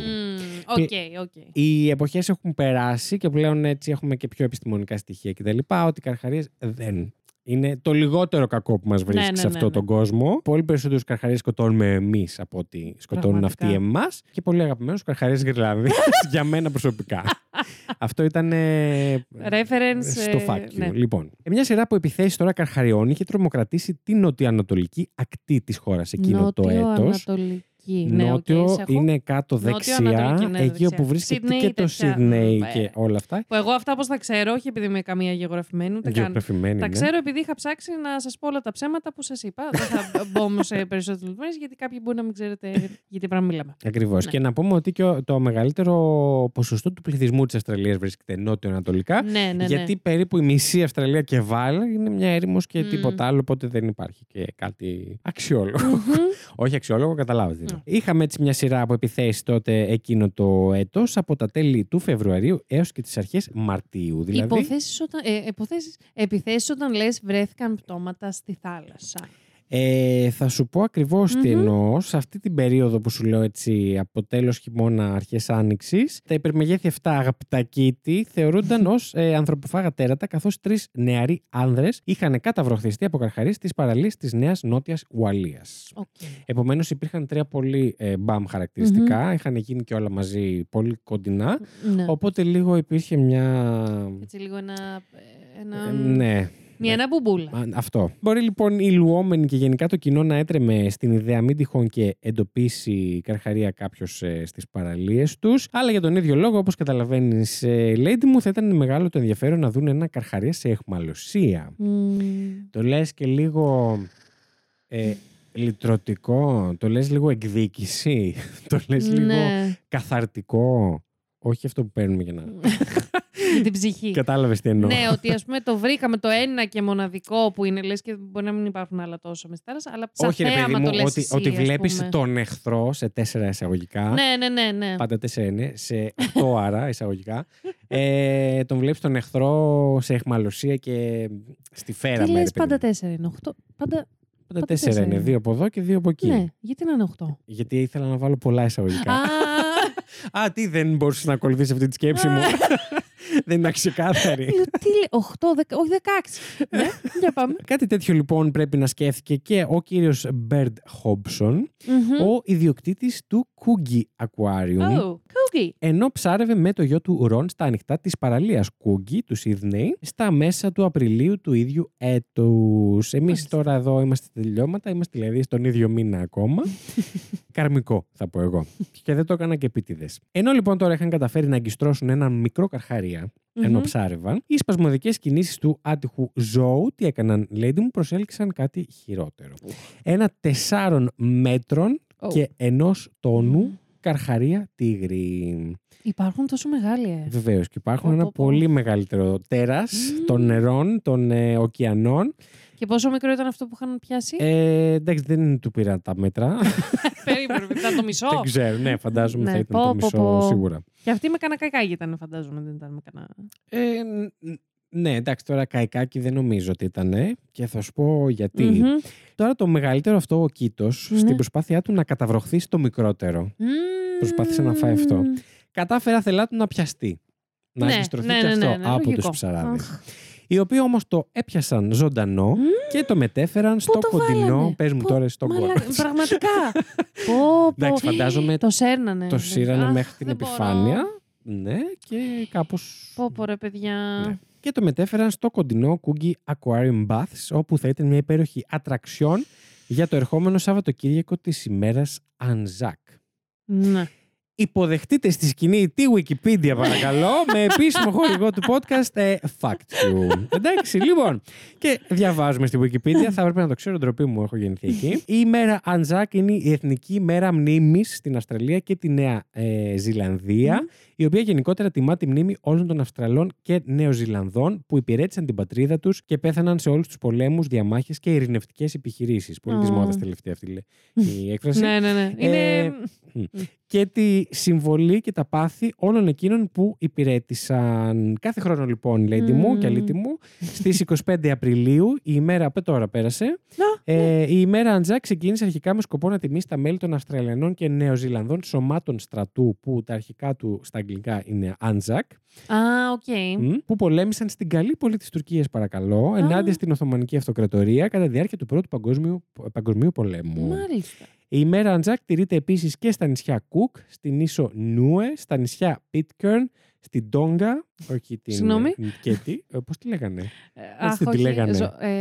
Οι εποχές έχουν περάσει και πλέον έτσι έχουμε και πιο επιστημονικά στοιχεία κτλ. Ότι οι καρχαρίες δεν. Είναι το λιγότερο κακό που μας βρίσκει σε αυτόν τον κόσμο. Πολύ περισσότερους καρχαρίες σκοτώνουμε εμείς από ότι σκοτώνουν αυτοί εμάς. Και πολύ αγαπημένους καρχαρίες Γρυλανδίας για μένα προσωπικά. Αυτό ήταν reference στο φάκιο. Λοιπόν, μια σειρά από επιθέσεις τώρα καρχαριών είχε τρομοκρατήσει την νοτιοανατολική ακτή της χώρας εκείνο το έτος. Νότιο είναι κάτω δεξιά, εκεί όπου βρίσκεται και το Σίδνεϊ και όλα αυτά. Που εγώ αυτά πώς τα ξέρω, όχι επειδή είμαι καμία γεωγραφημένη, ούτε καν. Τα ξέρω επειδή είχα ψάξει να σας πω όλα τα ψέματα που σας είπα. Δεν θα μπω όμως σε περισσότερες λεπτομέρειες, γιατί κάποιοι μπορεί να μην ξέρετε γιατί πράγμα μιλάμε. Ακριβώς. Και να πούμε ότι και το μεγαλύτερο ποσοστό του πληθυσμού της Αυστραλίας βρίσκεται νότιο-ανατολικά. Γιατί περίπου η μισή Αυστραλία και βάλ είναι μια έρημος και τίποτα άλλο, οπότε δεν υπάρχει και κάτι αξιόλογο. Όχι αξιόλογο, καταλάβετε. Είχαμε έτσι μια σειρά από επιθέσεις τότε εκείνο το έτος, από τα τέλη του Φεβρουαρίου έως και τις αρχές Μαρτίου. Δηλαδή... Επιθέσεις όταν λες βρέθηκαν πτώματα στη θάλασσα. Θα σου πω ακριβώς τι εννοώ. Σε αυτή την περίοδο που σου λέω έτσι, από τέλος χειμώνα, αρχές άνοιξης, τα υπερμεγέθη αυτά αγαπητακίτη θεωρούνταν ως ανθρωποφάγα τέρατα, καθώς 3 νεαροί άνδρες είχαν καταβροχθιστεί από καρχαρίες στις παραλίες της Νέας Νότιας Ουαλίας. Επομένως υπήρχαν 3 πολύ μπαμ χαρακτηριστικά, είχαν γίνει και όλα μαζί πολύ κοντινά, οπότε λίγο υπήρχε μια... Έτσι λίγο ένα... Ναι. Μια μπουμπούλα. Αυτό. Μπορεί λοιπόν οι λουόμενοι και γενικά το κοινό να έτρεμε στην ιδέα μην τυχόν και εντοπίσει καρχαρία κάποιος στις παραλίες τους. Αλλά για τον ίδιο λόγο, όπως καταλαβαίνεις, Lady μου, θα ήταν μεγάλο το ενδιαφέρον να δουν ένα καρχαρία σε αιχμαλωσία. Το λες και λίγο λυτρωτικό, το λες λίγο εκδίκηση, το λες λίγο καθαρτικό. Όχι αυτό που παίρνουμε για να... Για την ψυχή. Κατάλαβες τι εννοώ. Ναι, ότι ας πούμε το βρήκαμε το ένα και μοναδικό που είναι, λες, και μπορεί να μην υπάρχουν άλλα τόσο με θάλασσα, αλλά σαν όχι, θέαμα ρε παιδί μου, το λες εσύ, ότι βλέπεις τον εχθρό σε 4 εισαγωγικά. Ναι. Πάντα 4 είναι, σε 8 άρα εισαγωγικά. Τον βλέπεις τον εχθρό σε αιχμαλωσία και στη φέρα. Τι λες πάντα 4 είναι, 8, πάντα 4 είναι, 2 από εδώ και 2 από εκεί. Ναι, γιατί να είναι 8. Γιατί ήθελα να βάλω πολλά εισαγωγικά. Τι δεν μπορούσες να ακολουθήσεις αυτή τη σκέψη μου. Δεν είναι ξεκάθαρη. Τι λέει, 8, όχι 16. Ναι, για πάμε. Κάτι τέτοιο λοιπόν πρέπει να σκέφτηκε και ο κύριος Μπέρντ Χόμπσον, ο ιδιοκτήτης του Coogee Aquarium. Ενώ ψάρευε με το γιο του Ρον στα ανοιχτά της παραλίας Coogee του Σίδνεϊ στα μέσα του Απριλίου του ίδιου έτους. Εμείς τώρα εδώ είμαστε τελειώματα, είμαστε δηλαδή στον ίδιο μήνα ακόμα. Καρμικό θα πω εγώ. Και δεν το έκανα και επίτηδες. Ενώ λοιπόν τώρα είχαν καταφέρει να αγκιστρώσουν έναν μικρό καρχαρία, ενώ ψάρευαν, οι σπασμωδικές κινήσεις του άτυχου ζώου τι έκαναν, Lady μου, προσέλκυσαν κάτι χειρότερο. Ένα 4 μέτρων και 1 τόνου καρχαρία τίγρη. Υπάρχουν τόσο μεγάλοι, Βεβαίως, και υπάρχουν ένα πολύ μεγαλύτερο τέρας των νερών, των ωκεανών. Και πόσο μικρό ήταν αυτό που είχαν πιάσει? Εντάξει, δεν του πήρα τα μέτρα. Περίμενε, ήταν το μισό. Δεν ξέρω, ναι, φαντάζομαι θα ήταν το μισό σίγουρα. Και αυτή με κανένα καϊκάκι ήταν, φαντάζομαι, δεν ήταν με κανένα. Ναι, εντάξει, τώρα καϊκάκι δεν νομίζω ότι ήταν και θα σου πω γιατί. Τώρα το μεγαλύτερο αυτό ο κήτος, στην προσπάθειά του να καταβροχθήσει το μικρότερο, προσπάθησε να φάει αυτό. Κατάφερα θελά του να πιαστεί. Να αγκιστρωθεί και αυτό από τους ψαράδες. Οι οποίοι όμως το έπιασαν ζωντανό και το μετέφεραν στο κοντινό. Πες μου τώρα στον κόλπο. Πραγματικά. Εντάξει, φαντάζομαι το σέρνανε. Το σύρανε μέχρι την επιφάνεια. Ναι, και κάπως. Πω ρε παιδιά. Ναι. Και το μετέφεραν στο κοντινό Coogee Aquarium Baths, όπου θα ήταν μια υπέροχη ατραξιόν για το ερχόμενο Σαββατοκύριακο της ημέρας Ανζάκ. Ναι. Υποδεχτείτε στη σκηνή τη Wikipedia, παρακαλώ, με επίσημο χορηγό του podcast Fact You. Εντάξει, λοιπόν. Και διαβάζουμε στη Wikipedia, θα έπρεπε να το ξέρω, ντροπή μου, έχω γεννηθεί εκεί. Η ημέρα Ανζάκ είναι η εθνική μέρα μνήμης στην Αυστραλία και τη Νέα Ζηλανδία, η οποία γενικότερα τιμά τη μνήμη όλων των Αυστραλών και Νεοζηλανδών που υπηρέτησαν την πατρίδα τους και πέθαναν σε όλους τους πολέμους, διαμάχες και ειρηνευτικές επιχειρήσεις. Πολύ της μόδας τελευταία αυτή η έκφραση. Ναι. Και τη συμβολή και τα πάθη όλων εκείνων που υπηρέτησαν. Κάθε χρόνο λοιπόν, Lady μου και αλήτη μου, στις 25 Απριλίου, η ημέρα τώρα πέρασε, η ημέρα Ανζάκ ξεκίνησε αρχικά με σκοπό να τιμήσει τα μέλη των Αυστραλιανών και Νεοζηλανδών σωμάτων στρατού, που τα αρχικά του στα αγγλικά είναι Ανζάκ, που πολέμησαν στην καλή πόλη της Τουρκίας, παρακαλώ, ενάντια στην Οθωμανική Αυτοκρατορία κατά τη διάρκεια του Πρώτου Παγκοσμίου Πολέμου. Μάλιστα. Η ημέρα Ανζάκ τηρείται επίσης και στα νησιά Κουκ, στην ίσο Νούε, στα νησιά Πίτκερν, στην Τόγκα, όχι την Κέτι, πώς τη λέγανε. Έτσι τη λέγανε.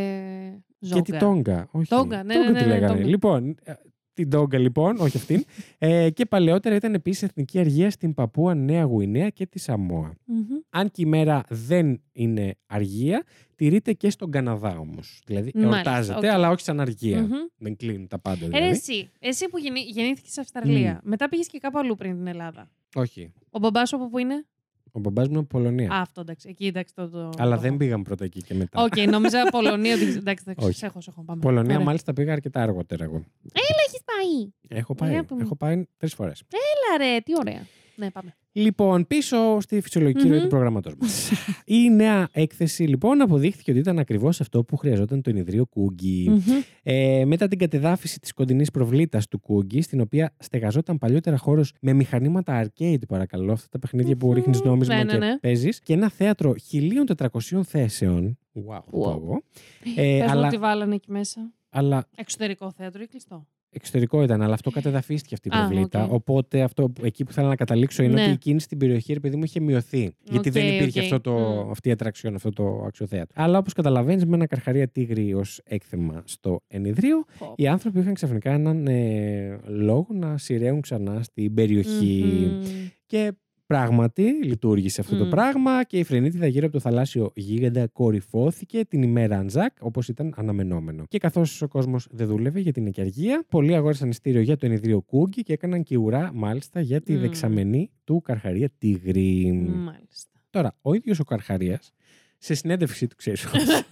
Και τη Τόγκα, όχι. Τόγκα, ναι, τη λέγανε. Λοιπόν, την Τόγκα λοιπόν, όχι αυτήν. Και παλαιότερα ήταν επίσης εθνική αργία στην Παππούα Νέα Γουινέα και τη Σαμόα. Αν και η ημέρα δεν είναι αργία, τηρείται και στον Καναδά όμως. Δηλαδή εορτάζεται, αλλά όχι σαν αργία. Δεν κλείνουν τα πάντα. Δηλαδή. Εσύ που γεννήθηκες στην Αυστραλία, μετά πήγες και κάπου αλλού πριν την Ελλάδα. Όχι. Ο μπαμπάς σου από πού είναι? Ο μπαμπάς μου είναι Πολωνία. Αυτό εντάξει. Εκεί εντάξει Αλλά δεν πήγαμε πρώτα εκεί και μετά. Οκ, νόμιζα Πολωνία. Εντάξει, έχω πάμε. Πολωνία μάλιστα πήγα αρκετά αργότερα εγώ. Έλα, έχεις πάει. Έχω πάει 3 φορές. Έλα ρε, τι ωραία. Ναι, πάμε. Λοιπόν, πίσω στη φυσιολογική ροή του προγράμματος μας. Η νέα έκθεση λοιπόν αποδείχθηκε ότι ήταν ακριβώς αυτό που χρειαζόταν το ενιδρίο Coogee. Μετά την κατεδάφιση της κοντινής προβλήτας του Coogee, στην οποία στεγαζόταν παλιότερα χώρος με μηχανήματα arcade, παρακαλώ, αυτά τα παιχνίδια που ρίχνεις νόμισμα και παίζεις, και ένα θέατρο 1.400 θέσεων. Wow. Πες μου τι βάλανε εκεί μέσα. Εξωτερικό θέατρο ή κλειστό? Εξωτερικό ήταν, αλλά αυτό κατεδαφίστηκε αυτή η προβλήτα. Οπότε εκεί που θέλω να καταλήξω είναι ότι εκείνη στην περιοχή, επειδή μου είχε μειωθεί. Γιατί δεν υπήρχε αυτή η ατραξιόν, αυτό το αξιοθέατρο. Αλλά όπως καταλαβαίνεις, με ένα καρχαρία τίγρη ως έκθεμα στο ενιδρίο, οι άνθρωποι είχαν ξαφνικά έναν λόγο να σειραίουν ξανά στην περιοχή. Και πράγματι λειτουργήσε αυτό το πράγμα και η φρενίτιδα γύρω από το θαλάσσιο γίγαντα κορυφώθηκε την ημέρα Ανζάκ, όπως ήταν αναμενόμενο. Και καθώς ο κόσμος δεν δούλευε για την εκεργία, πολλοί αγόρασαν ειστήριο για το ενιδρίο Coogee και έκαναν και ουρά μάλιστα για τη δεξαμενή του καρχαρία τίγρη. Μάλιστα. Τώρα, ο ίδιος ο καρχαρίας, σε συνέντευξή του, ξέρεις.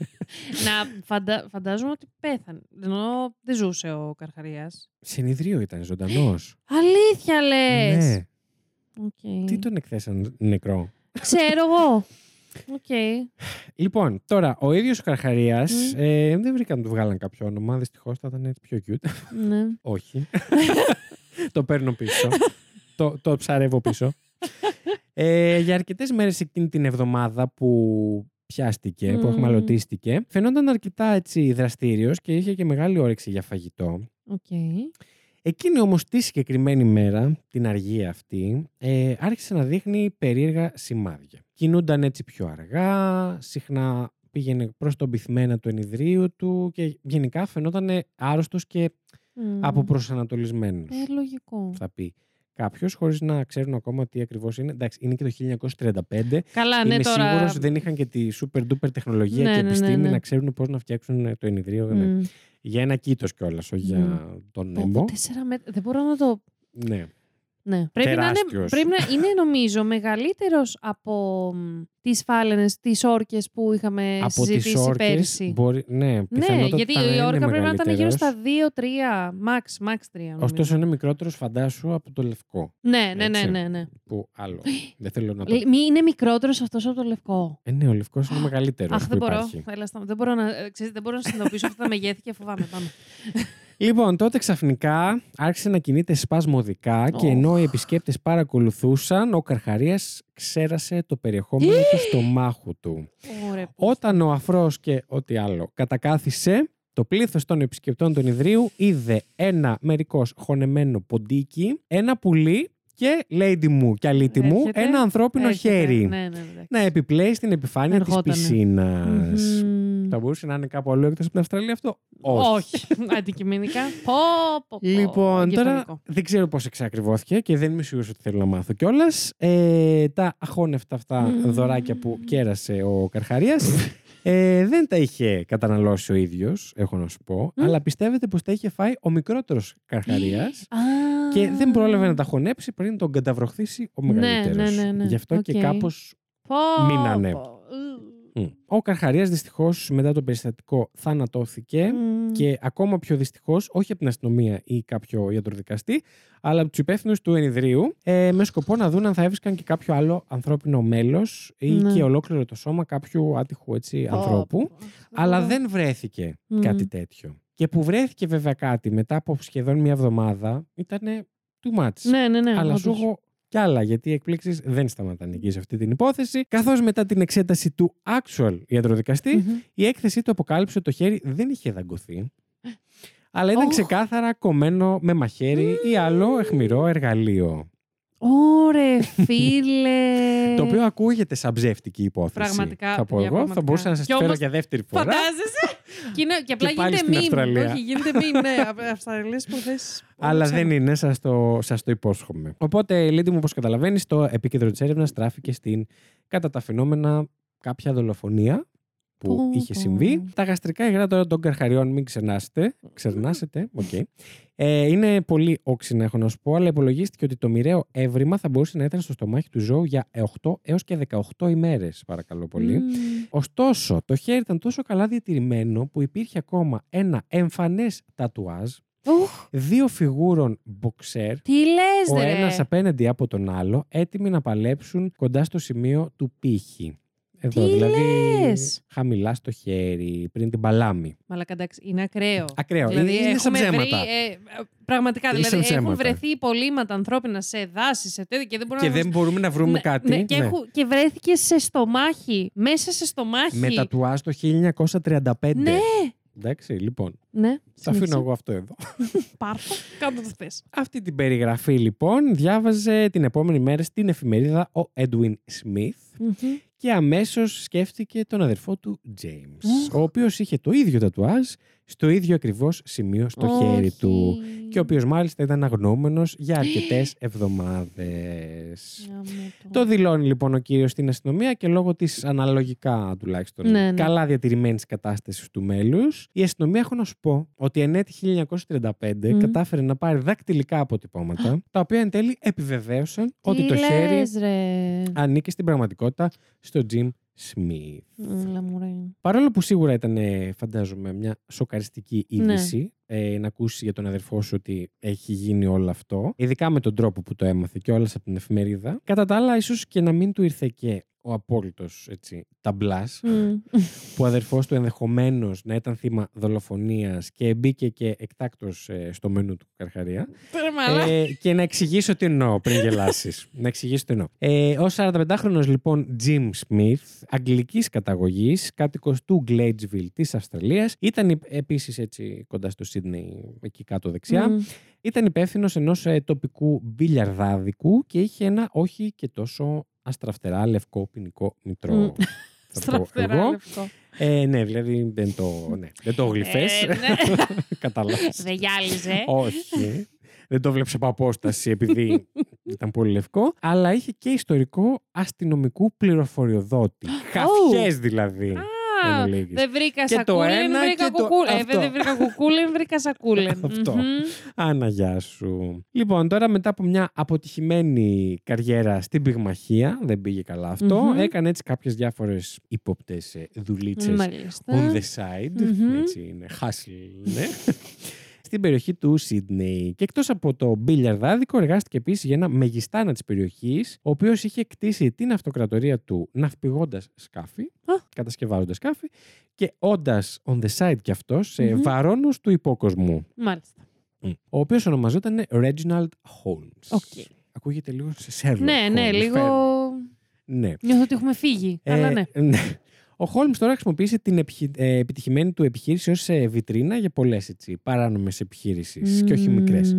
Φαντάζομαι ότι πέθανε. Ενώ δεν ζούσε ο καρχαρίας. Σε ενιδρίο ήταν ζωντανός. Αλήθεια λες? Ναι. Okay. Τι τον εκθέσαν νεκρό? Ξέρω εγώ. Λοιπόν, τώρα, ο ίδιος ο καρχαρίας δεν βρήκαν να του βγάλαν κάποιο όνομα. Δυστυχώς θα ήταν έτσι πιο cute. Ναι. Όχι. Το παίρνω πίσω. Το ψαρεύω πίσω. Για αρκετές μέρες εκείνη την εβδομάδα που πιάστηκε, που εχμαλωτίστηκε, φαινόταν αρκετά έτσι δραστήριος και είχε και μεγάλη όρεξη για φαγητό. Εκείνη όμως τη συγκεκριμένη μέρα, την αργία αυτή, άρχισε να δείχνει περίεργα σημάδια. Κινούνταν έτσι πιο αργά, συχνά πήγαινε προς τον πυθμένα του ενιδρίου του και γενικά φαινόταν άρρωστος και αποπροσανατολισμένος. Λογικό. Θα πει κάποιος, χωρίς να ξέρουν ακόμα τι ακριβώς είναι. Εντάξει, είναι και το 1935. Καλά, Είμαι τώρα... σίγουρος δεν είχαν και τη super duper τεχνολογία και επιστήμη να ξέρουν πώς να φτιάξουν το ενιδρίο. Για ένα κήτος κιόλας, όχι για τον νόμο. 4 μέτρα. Δεν μπορώ να το... Ναι. Πρέπει να είναι, νομίζω, μεγαλύτερος από τις φάλαινες, τις όρκες που είχαμε συζητήσει πέρσι. Ναι, γιατί η όρκα πρέπει να ήταν γύρω στα 2-3, max 3. Ωστόσο είναι μικρότερος, φαντάσου, από το λευκό. Ναι. Που άλλο. Δεν θέλω να το... Είναι μικρότερος αυτός από το λευκό. Ναι, ο λευκός είναι μεγαλύτερος. Αχ, δεν μπορώ να συνειδητοποιήσω αυτά τα μεγέθη και φοβάμαι. Πάμε. Λοιπόν, τότε ξαφνικά άρχισε να κινείται σπασμωδικά και ενώ οι επισκέπτες παρακολουθούσαν, ο Καρχαρίας ξέρασε το περιεχόμενο του στομάχου του. Όταν ο αφρός και ό,τι άλλο κατακάθισε, το πλήθος των επισκεπτών του ενιδρίου είδε ένα μερικώς χωνεμένο ποντίκι, ένα πουλί και, lady μου και αλήτη μου, ένα ανθρώπινο χέρι να επιπλέει στην επιφάνεια της πισίνας. Θα μπορούσε να είναι κάπου αλλού εκτός από την Αυστραλία αυτό? Όχι. Αντικειμενικά. Λοιπόν, τώρα δεν ξέρω πώς εξακριβώθηκε και δεν είμαι σίγουρος ότι θέλω να μάθω κιόλας. Τα αχώνευτα αυτά δωράκια που κέρασε ο Καρχαρίας δεν τα είχε καταναλώσει ο ίδιος, έχω να σου πω, αλλά πιστεύετε πως τα είχε φάει ο μικρότερος Καρχαρίας και δεν πρόλαβε να τα χωνέψει πριν τον καταβροχθήσει ο μεγαλύτερος. Γι' αυτό και κάπως μείνανε. Ο Καρχαρίας δυστυχώς μετά το περιστατικό θανατώθηκε και ακόμα πιο δυστυχώς όχι από την αστυνομία ή κάποιο ιατροδικαστή, αλλά από τους υπεύθυνους του ενιδρίου με σκοπό να δουν αν θα έβρισκαν και κάποιο άλλο ανθρώπινο μέλος ή και ολόκληρο το σώμα κάποιου άτυχου ανθρώπου. Αλλά δεν βρέθηκε κάτι τέτοιο. Και που βρέθηκε βέβαια κάτι μετά από σχεδόν μια εβδομάδα ήταν too much. Ναι. Αλλά σου έχω κι άλλα, γιατί οι εκπλήξεις δεν σταματάνε εκεί σε αυτή την υπόθεση. Καθώς μετά την εξέταση του actual ιατροδικαστή, η έκθεσή του αποκάλυψε ότι το χέρι δεν είχε δαγκωθεί, αλλά ήταν ξεκάθαρα κομμένο με μαχαίρι ή άλλο αιχμηρό εργαλείο. Ωρε φίλε! Το οποίο ακούγεται σαν ψεύτικη υπόθεση. Πραγματικά. Θα πω εγώ, θα μπορούσα να σας φέρω για δεύτερη φορά. Φαντάζεσαι! Και απλά γίνεται meme. Όχι, γίνεται meme, ναι. Αυστραλίες υποθέσεις. Αλλά δεν είναι, σας το υπόσχομαι. Οπότε, Λίτη μου, όπως καταλαβαίνεις, το επίκεντρο της έρευνας στράφηκε στην κατά τα φαινόμενα κάποια δολοφονία που είχε συμβεί. Τα γαστρικά υγρά τώρα των Καρχαριών, μην ξερνάσετε. Okay. Είναι πολύ όξινα, έχω να σου πω, αλλά υπολογίστηκε ότι το μοιραίο έβριμα θα μπορούσε να ήταν στο στομάχι του ζώου για 8 έως και 18 ημέρες, παρακαλώ πολύ. Ωστόσο, το χέρι ήταν τόσο καλά διατηρημένο που υπήρχε ακόμα ένα εμφανές τατουάζ 2 φιγούρων μποξέρ, ο ένας απέναντι από τον άλλο, έτοιμοι να παλέψουν κοντά στο σημείο του πύχη. Εδώ, δηλαδή, χαμηλά στο χέρι, πριν την παλάμη. Μαλάκα, εντάξει, είναι ακραίο. Δηλαδή, είναι σαν ψέματα. Πραγματικά, δηλαδή, έχουν βρεθεί υπολείμματα ανθρώπινα σε δάση, σε τέτοια και δεν μπορούμε να βρούμε κάτι. Και βρέθηκε σε στομάχι, μέσα σε στομάχι. Με τατουάζ το 1935. Ναι. Εντάξει, λοιπόν. Ναι. Θα αφήνω εγώ αυτό εδώ. Πάρτο, κάτω το θες. Αυτή την περιγραφή, λοιπόν, διάβαζε την επόμενη μέρα στην εφημερίδα ο Edwin Smith και αμέσως σκέφτηκε τον αδερφό του James, ο οποίος είχε το ίδιο τατουάζ στο ίδιο ακριβώς σημείο στο χέρι του και ο οποίος μάλιστα ήταν αγνοούμενος για αρκετές εβδομάδες. Το δηλώνει λοιπόν ο κύριος στην αστυνομία και λόγω της αναλογικά τουλάχιστον καλά διατηρημένης κατάστασης του μέλους, η αστυνομία, έχω να σου πω ότι εν έτη 1935 κατάφερε να πάρει δακτυλικά αποτυπώματα τα οποία εν τέλει επιβεβαίωσαν ότι το χέρι ανήκει στην πραγματικότητα στο Jim Smith. Παρόλο που σίγουρα ήταν, φαντάζομαι, μια σοκαριστική είδηση να ακούσει για τον αδερφό σου ότι έχει γίνει όλο αυτό, ειδικά με τον τρόπο που το έμαθε και όλας από την εφημερίδα, κατά τα άλλα ίσως και να μην του ήρθε και ο απόλυτος ταμπλάς, που ο αδερφός του ενδεχομένως να ήταν θύμα δολοφονίας και μπήκε και εκτάκτος στο μενού του Καρχαρία. Και να εξηγήσω τι εννοώ πριν γελάσεις. Να εξηγήσω τι εννοώ. Ο 45χρονος λοιπόν Jim Smith, αγγλικής καταγωγής, κάτοικος του Gladesville της Αυστραλίας, ήταν επίσης κοντά στο Σίδνεϊ, εκεί κάτω δεξιά. Ήταν υπεύθυνος ενός τοπικού μπιλιαρδάδικου και είχε ένα όχι και τόσο αστραφτερά λευκό ποινικό μητρό. Στραφτερά λευκό. Ναι, δηλαδή δεν το γλυφές. Καταλάβεις. Δεν γυάλιζε. Όχι. Δεν το βλέπεις από απόσταση επειδή ήταν πολύ λευκό. Αλλά είχε και ιστορικό αστυνομικού πληροφοριοδότη. Χαφιές δηλαδή. Δεν βρήκα σακούλεν, βρήκα κουκούλεν. Δεν βρήκα κουκούλεν, βρήκα σακούλεν. Αυτό. Άνα, γεια σου. Λοιπόν, τώρα μετά από μια αποτυχημένη καριέρα στην πυγμαχία, δεν πήγε καλά αυτό, έκανε έτσι κάποιες διάφορες ύποπτες δουλίτσες on the side. Έτσι είναι, hustle, ναι. Στην περιοχή του Σίδνεϊ. Και εκτός από το μπιλιαρδάδικο, εργάστηκε επίσης για ένα μεγιστάνα της περιοχής, ο οποίος είχε κτίσει την αυτοκρατορία του ναυπηγώντας σκάφη, κατασκευάζοντας σκάφη και όντας on the side κι αυτός σε βαρώνους του υπόκοσμου. Μάλιστα. Ο οποίος ονομαζόταν Reginald Holmes. Okay. Ακούγεται λίγο σε Sherlock. Ναι, λίγο. Ναι. Νιώθω ότι έχουμε φύγει. Αλλά ναι. Ο Χόλμς τώρα χρησιμοποίησε την επιτυχημένη του επιχείρηση ως βιτρίνα για πολλές παράνομες επιχείρησεις και όχι μικρές.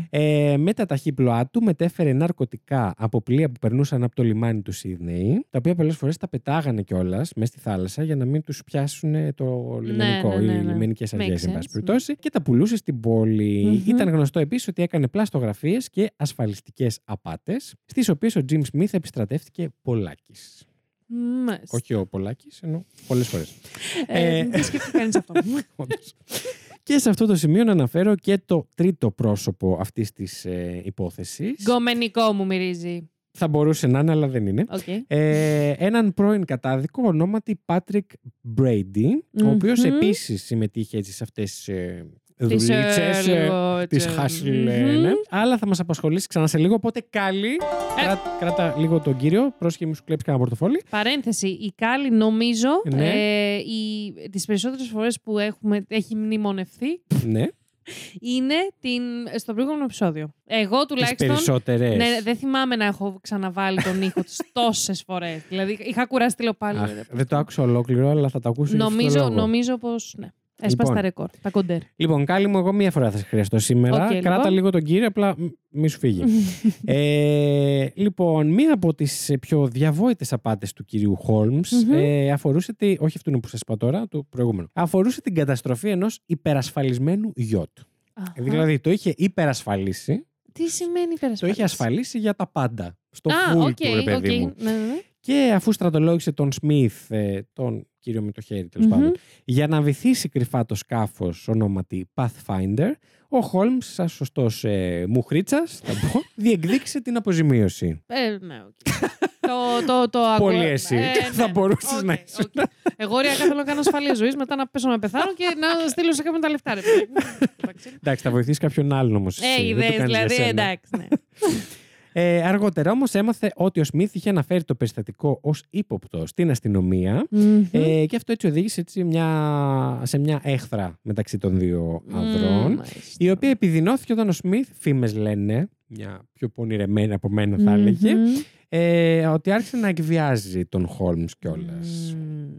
Με τα ταχύπλοά του μετέφερε ναρκωτικά από πλοία που περνούσαν από το λιμάνι του Σίδνεϊ, τα οποία πολλές φορές τα πετάγανε κιόλας μέσα στη θάλασσα για να μην τους πιάσουν το λιμενικό, οι λιμενικές αρχές, εν πάση περιπτώσει, και τα πουλούσε στην πόλη. Ήταν γνωστό επίσης ότι έκανε πλαστογραφίες και ασφαλιστικές απάτες, στις οποίες ο Jim Smith επιστρατεύτηκε πολλάκις. Όχι ο Πολάκης, ενώ πολλές φορές. Δεν σκέφτεται κανείς αυτό. Και σε αυτό το σημείο να αναφέρω και το τρίτο πρόσωπο αυτής της υπόθεσης. Γκομενικό μου μυρίζει. Θα μπορούσε να είναι, αλλά δεν είναι. Okay. Έναν πρώην κατάδικο ονόματι Patrick Brady, ο οποίος επίσης συμμετείχε έτσι σε αυτές τις δουλίτσες της Hustle, αλλά θα μας απασχολήσει ξανά σε λίγο, οπότε Κάλλη, κράτα λίγο τον κύριο, πρόσχε μου σου κλέψει κανένα πορτοφόλι. Παρένθεση, η Κάλλη νομίζω τις περισσότερες φορές που έχει μνημονευθεί είναι στο προηγούμενο επεισόδιο. Εγώ τουλάχιστον. Τις περισσότερες. Ναι, δεν θυμάμαι να έχω ξαναβάλει τον ήχο της τόσες φορές. Δηλαδή είχα κουράσει τηλεοπάλι. Δεν το άκουσα ολόκληρο, αλλά θα το ακούσω. Νομίζω πως ναι. Έσπασε τα ρεκόρ, τα κοντέρ. Λοιπόν, Κάλλη μου, εγώ μία φορά θα σε χρειαστώ σήμερα. Κράτα λίγο τον κύριο, απλά μη σου φύγει. Λοιπόν, μία από τις πιο διαβόητες απάτες του κυρίου Χόλμς αφορούσε. Όχι αυτού που σας είπα τώρα, του προηγούμενου. Αφορούσε την καταστροφή ενός υπερασφαλισμένου γιότ. Δηλαδή το είχε υπερασφαλίσει. Τι σημαίνει υπερασφαλίσει? Το είχε ασφαλίσει για τα πάντα. Στο φουλ του, ρε παιδί μου. Και αφού στρατολόγησε τον Σμιθ, τον κύριο με το χέρι τέλος πάντων, για να βυθίσει κρυφά το σκάφος ονόματι Pathfinder, ο Χόλμς, σαν σωστός μουχρίτσας, θα πω, διεκδίκησε την αποζημίωση. Ναι, το ακούω. Πολύ εσύ. Θα μπορούσες να είσαι. Εγώ ριακά θέλω να κάνω ασφαλεία ζωής, μετά να πέσω να πεθάνω και να στείλω σε κάποιον τα λεφτά. Εντάξει, θα βοηθήσει κάποιον άλλον όμως. Δηλαδή, εντάξει, ναι. Αργότερα όμως έμαθε ότι ο Σμιθ είχε αναφέρει το περιστατικό ως ύποπτο στην αστυνομία και αυτό έτσι οδήγησε σε μια έχθρα μεταξύ των δύο ανδρών, η οποία επιδεινώθηκε όταν ο Σμιθ, φήμες λένε, μια πιο πονηρεμένη από μένα θα έλεγε, ότι άρχισε να εκβιάζει τον Χόλμς κιόλας.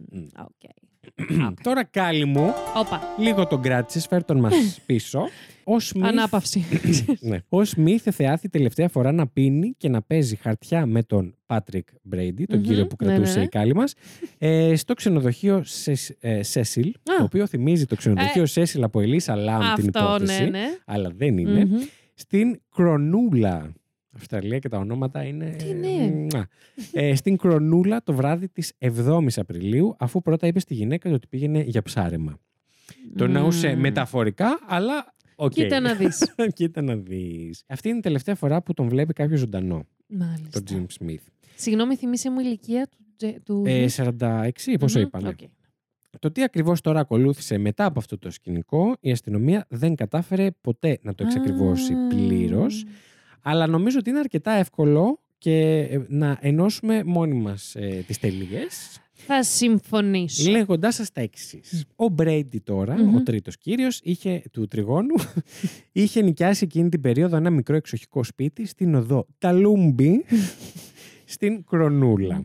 Τώρα Κάλλη μου, λίγο τον κράτησες, φέρ' τον μας πίσω. Ανάπαυση. Ο Σμιθ θεάθη τελευταία φορά να πίνει και να παίζει χαρτιά με τον Πάτρικ Μπρέιντι, τον κύριο που κρατούσε η Κάλλη μας, στο ξενοδοχείο Σέσιλ, το οποίο θυμίζει το ξενοδοχείο Σέσιλ από Ελίσσα Λάμ την υπόθεση, αλλά δεν είναι, στην Κρονούλα. Αυστραλία και τα ονόματα είναι. Τι είναι? Στην Κρονούλα το βράδυ της 7ης Απριλίου, αφού πρώτα είπε στη γυναίκα ότι πήγαινε για ψάρεμα. Το εννοούσε μεταφορικά, αλλά. Κοίτα να δεις. Κοίτα να δεις. Αυτή είναι η τελευταία φορά που τον βλέπει κάποιο ζωντανό. Μάλιστα. Τον Jim Smith. Συγγνώμη, θυμίσαι μου η ηλικία του. 46, πόσο είπαμε. Το τι ακριβώς τώρα ακολούθησε μετά από αυτό το σκηνικό, η αστυνομία δεν κατάφερε ποτέ να το εξακριβώσει πλήρως. Αλλά νομίζω ότι είναι αρκετά εύκολο και να ενώσουμε μόνοι μας τις τελείες. Θα συμφωνήσω. Λέγοντάς σας τα εξής. Ο Μπρέιντι τώρα, ο τρίτος κύριος του τριγώνου, είχε νοικιάσει εκείνη την περίοδο ένα μικρό εξοχικό σπίτι στην οδό Ταλούμπι στην Κρονούλα.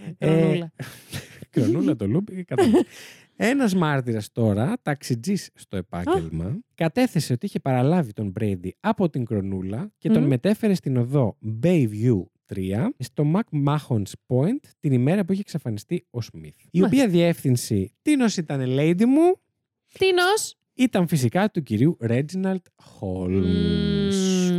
Κρονούλα, το Λούμπι, Ένας μάρτυρας τώρα, ταξιτζής στο επάγγελμα, κατέθεσε ότι είχε παραλάβει τον Μπρέιντι από την Κρονούλα και τον μετέφερε στην οδό Bayview 3 στο McMahon's Point την ημέρα που είχε εξαφανιστεί ο Σμιθ. Η οποία διεύθυνση, τίνος ήταν, lady μου? Τίνος? Ήταν φυσικά του κυρίου Reginald Holmes.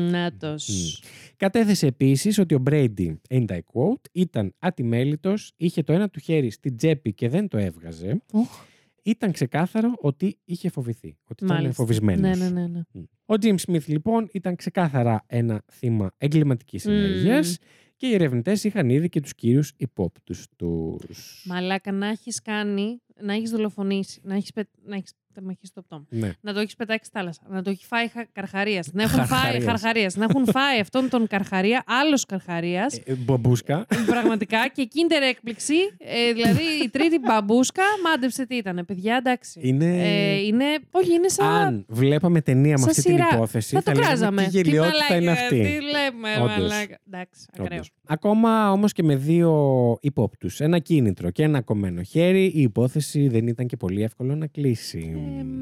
Νάτος. Κατέθεσε επίσης ότι ο Μπρέιντι, and I quote, ήταν ατιμέλητος, είχε το ένα του χέρι στην τσέπη και δεν το έβγαζε. Ήταν ξεκάθαρο ότι είχε φοβηθεί, ότι ήταν φοβισμένος. Ναι. Ο Τζιμ Σμιθ λοιπόν ήταν ξεκάθαρα ένα θύμα εγκληματικής ενέργειας και οι ερευνητές είχαν ήδη και τους κύριους υπόπτους τους. Μαλάκα, να έχεις κάνει, να έχεις δολοφονήσει, να έχεις τεμαχίσει το πτώμα. Ναι. Να το έχεις πετάξει στη θάλασσα. Να το έχει φάει καρχαρίας. Να έχουν φάει χαρχαρίας. Να έχουν φάει αυτόν τον καρχαρία, άλλος καρχαρίας. Μπαμπούσκα. Πραγματικά. Και κίντερ έκπληξη. Δηλαδή η τρίτη μπαμπούσκα, μάντεψε τι ήταν. Παιδιά, εντάξει. Όχι, είναι σαν. Αν βλέπαμε ταινία με αυτή την υπόθεση, θα το κράζαμε. Τι γελιότητα είναι αυτή. Τι λέμε, μαλάκα. Εντάξει, ακραίο. Ακόμα όμως και με δύο υπόπτους, ένα κίνητρο και ένα κομμένο χέρι, η υπόθεση δεν ήταν και πολύ εύκολο να κλείσει.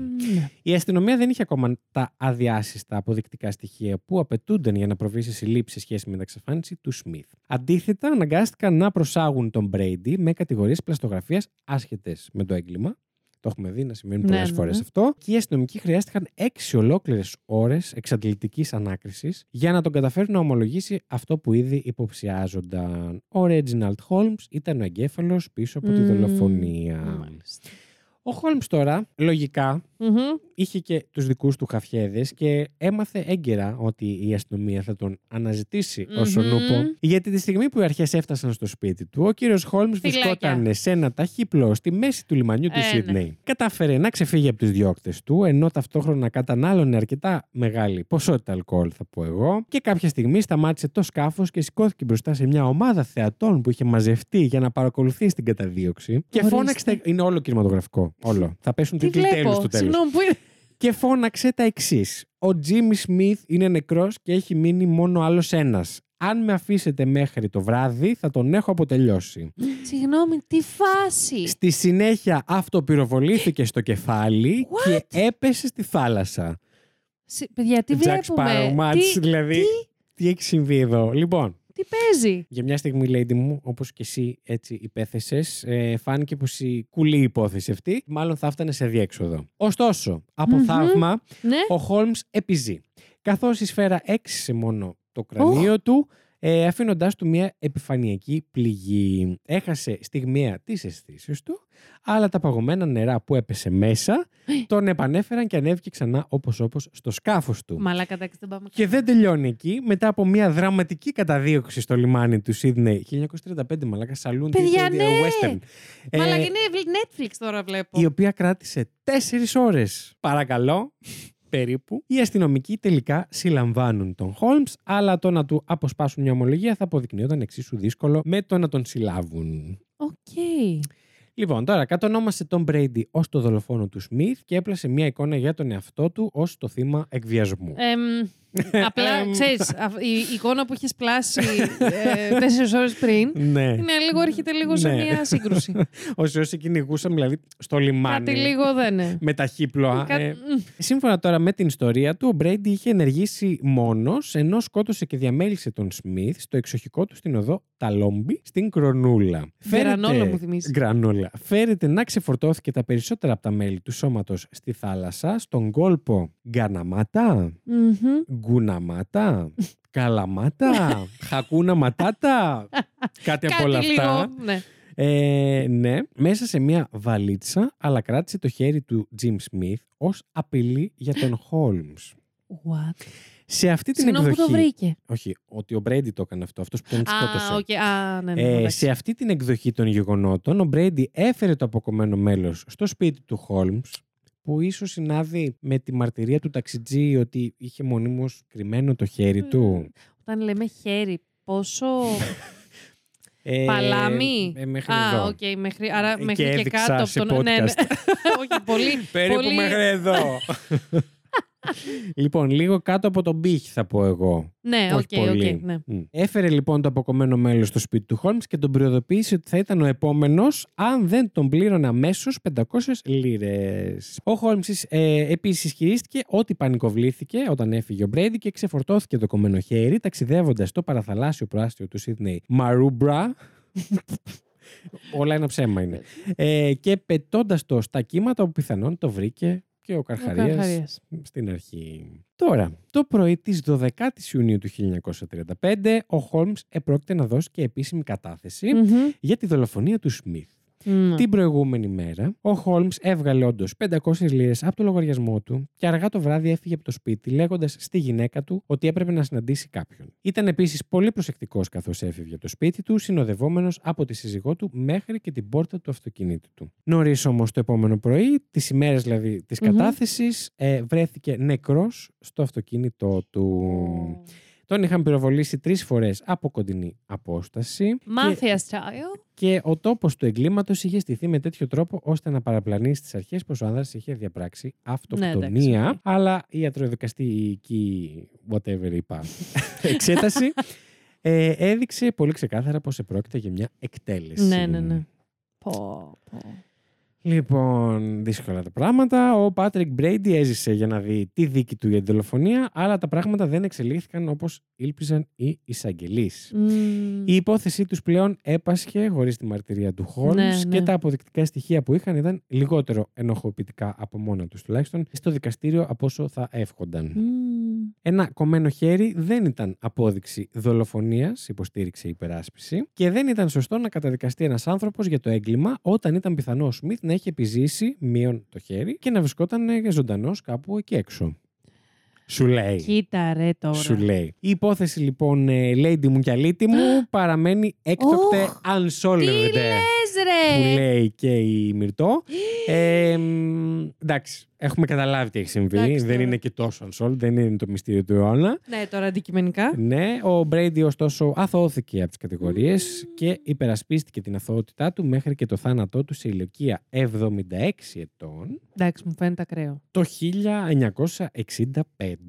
Η αστυνομία δεν είχε ακόμα τα αδιάσυστα αποδεικτικά στοιχεία που απαιτούνταν για να προβεί σε συλλήψεις σε σχέση με την εξαφάνιση του Σμιθ. Αντίθετα, αναγκάστηκαν να προσάγουν τον Μπρέιντι με κατηγορίες πλαστογραφίας άσχετες με το έγκλημα. Το έχουμε δει να συμβαίνει πολλές φορές αυτό. Και οι αστυνομικοί χρειάστηκαν 6 ολόκληρες ώρες εξαντλητικής ανάκρισης για να τον καταφέρουν να ομολογήσει αυτό που ήδη υποψιάζονταν. Ο Reginald Holmes ήταν ο εγκέφαλος πίσω από τη δολοφονία. Ο Χόλμς τώρα, λογικά, είχε και τους δικούς του χαφιέδες και έμαθε έγκαιρα ότι η αστυνομία θα τον αναζητήσει όσον ούπο. Γιατί τη στιγμή που οι αρχές έφτασαν στο σπίτι του, ο κύριος Χόλμς βρισκόταν σε ένα ταχύπλοο στη μέση του λιμανιού του Σίδνεϊ. Κατάφερε να ξεφύγει από τους διώκτες του, ενώ ταυτόχρονα κατανάλωνε αρκετά μεγάλη ποσότητα αλκοόλ, θα πω εγώ, και κάποια στιγμή σταμάτησε το σκάφος και σηκώθηκε μπροστά σε μια ομάδα θεατών που είχε μαζευτεί για να παρακολουθήσει την καταδίωξη. Και φώναξε. Είναι όλο κινηματογραφικό. Όλο. Θα πέσουν τίτλοι τέλους στο τέλος. Και φώναξε τα εξής. Ο Τζίμι Σμιθ είναι νεκρός και έχει μείνει μόνο άλλος ένας. Αν με αφήσετε μέχρι το βράδυ, θα τον έχω αποτελειώσει. Συγγνώμη, τι φάση. Στη συνέχεια αυτοπυροβολήθηκε στο κεφάλι και έπεσε στη θάλασσα. Παιδιά, τι βλέπουμε. Τι έχει συμβεί εδώ. Λοιπόν. Τι παίζει. Για μια στιγμή, lady μου, όπως και εσύ έτσι υπέθεσες, φάνηκε πως η κουλή υπόθεση αυτή μάλλον θα έφτανε σε διέξοδο. Ωστόσο, από θαύμα, ο Χόλμς επιζεί. Καθώς η σφαίρα έξισε μόνο το κρανίο του, αφήνοντάς του μια επιφανειακή πληγή. Έχασε στιγμιαία τις αισθήσεις του, αλλά τα παγωμένα νερά που έπεσε μέσα τον επανέφεραν και ανέβηκε ξανά όπως στο σκάφος του. Μαλάκα, δεν πάμε. Και δεν τελειώνει εκεί. Μετά από μια δραματική καταδίωξη στο λιμάνι του Σίδνεϊ, 1935, μαλάκα, σαλούν, western. Μαλάκα, είναι Netflix τώρα βλέπω. Η οποία κράτησε 4 ώρες. Παρακαλώ. Περίπου. Οι αστυνομικοί τελικά συλλαμβάνουν τον Χόλμς, αλλά το να του αποσπάσουν μια ομολογία θα αποδεικνύονταν εξίσου δύσκολο με το να τον συλλάβουν. Λοιπόν, τώρα κατονόμασε τον Μπρέιντι ως το δολοφόνο του Σμιθ και έπλασε μια εικόνα για τον εαυτό του ως το θύμα εκβιασμού. Απλά, ξέρεις, η εικόνα που έχεις πλάσει 4 ώρες πριν, έρχεται λίγο σε μια σύγκρουση. Όσοι κυνηγούσαν, δηλαδή, στο λιμάνι. Κάτι λίγο δεν είναι. Με ταχύπλοα. Σύμφωνα τώρα με την ιστορία του, ο Μπρέιντι είχε ενεργήσει μόνος, ενώ σκότωσε και διαμέλισε τον Σμιθ στο εξοχικό του στην οδό Ταλόμπι, στην Κρονούλα. Γρανόλα μου θυμίζει. Γρανόλα. Φέρεται να ξεφορτώθηκε τα περισσότερα από τα μέλη του σώματος στη θάλασσα, στον κόλπο Γκαναμάτα. Γκουναμάτα, Καλαμάτα, Χακούνα Ματάτα, κάτι από όλα αυτά. Ναι, μέσα σε μια βαλίτσα, αλλά κράτησε το χέρι του Τζιμ Σμιθ ως απειλή για τον Χόλμς. What? Σε αυτή την εκδοχή. Που το βρήκε. Όχι, ότι ο Μπρέιντι το έκανε αυτό. Αυτός που τον σκότωσε. Ναι, σε αυτή την εκδοχή των γεγονότων, ο Μπρέιντι έφερε το αποκομμένο μέλος στο σπίτι του Χόλμς, που ίσως συνάδει με τη μαρτυρία του ταξιτζή ότι είχε μονίμως κρυμμένο το χέρι του. Όταν λέμε χέρι, πόσο. Παλάμη. Μέχρι εδώ. Οκ, άρα μέχρι και κάτω από τον. Ναι. Όχι, πολύ. Περίπου μέχρι εδώ. Λοιπόν, λίγο κάτω από τον πύχη θα πω εγώ. Ναι, οκ. Ναι. Έφερε λοιπόν το αποκομμένο μέλος στο σπίτι του Holmes και τον προειδοποίησε ότι θα ήταν ο επόμενος αν δεν τον πλήρωνε αμέσως 500 λίρες. Ο Holmes επίσης ισχυρίστηκε ότι πανικοβλήθηκε όταν έφυγε ο Brady και ξεφορτώθηκε το κομμένο χέρι ταξιδεύοντας στο παραθαλάσσιο προάστιο του Σίδνεϊ Μαρούμπρα. Όλα ένα ψέμα είναι. Και πετώντας το στα κύματα όπου πιθανόν το βρήκε και ο Καρχαρίας στην αρχή. Τώρα, το πρωί της 12ης Ιουνίου του 1935, ο Χόλμς επρόκειται να δώσει και επίσημη κατάθεση για τη δολοφονία του Σμιθ. Την προηγούμενη μέρα, ο Χόλμς έβγαλε όντως 500 λίρες από το λογαριασμό του και αργά το βράδυ έφυγε από το σπίτι λέγοντας στη γυναίκα του ότι έπρεπε να συναντήσει κάποιον. Ήταν επίσης πολύ προσεκτικός καθώς έφυγε από το σπίτι του, συνοδευόμενος από τη σύζυγό του μέχρι και την πόρτα του αυτοκινήτου του. Νωρίς όμως το επόμενο πρωί, τις ημέρες δηλαδή της κατάθεσης, βρέθηκε νεκρός στο αυτοκίνητό του. Τον είχαν πυροβολήσει 3 φορές από κοντινή απόσταση. Μάφια style. Και ο τόπος του εγκλήματος είχε στηθεί με τέτοιο τρόπο ώστε να παραπλανήσει στις αρχές πως ο άνδρας είχε διαπράξει αυτοκτονία. Ναι, αλλά η ιατροδικαστική whatever είπα εξέταση έδειξε πολύ ξεκάθαρα πως επρόκειται για μια εκτέλεση. Ναι. Λοιπόν, δύσκολα τα πράγματα. Ο Πάτρικ Μπρέιντι έζησε για να δει τη δίκη του για την δολοφονία, αλλά τα πράγματα δεν εξελίχθηκαν όπως ήλπιζαν οι εισαγγελείς. Η υπόθεσή τους πλέον έπασχε χωρίς τη μαρτυρία του Χόλμς και τα αποδεικτικά στοιχεία που είχαν ήταν λιγότερο ενοχοποιητικά από μόνα τους τουλάχιστον στο δικαστήριο από όσο θα εύχονταν. Ένα κομμένο χέρι δεν ήταν απόδειξη δολοφονίας, υποστήριξε η υπεράσπιση, και δεν ήταν σωστό να καταδικαστεί ένας άνθρωπος για το έγκλημα όταν ήταν πιθανό ο Σμιθ να έχει επιζήσει μείον το χέρι και να βρισκόταν ζωντανός κάπου εκεί έξω. Σου λέει. Κοίτα ρε τώρα. Σου λέει. Η υπόθεση λοιπόν, Lady μου και αλήτη μου, παραμένει έκτοτε unsolved. Τι λες ρε! Που λέει και η Μυρτώ. Εντάξει. Έχουμε καταλάβει τι έχει συμβεί. Εντάξει, δεν είναι και τόσο unsolved, δεν είναι το μυστήριο του αιώνα. Ναι, τώρα αντικειμενικά. Ναι, ο Μπρέιντι ωστόσο αθωώθηκε από τις κατηγορίες και υπερασπίστηκε την αθωότητά του μέχρι και το θάνατό του σε ηλικία 76 ετών. Εντάξει, μου φαίνεται ακραίο. Το 1965.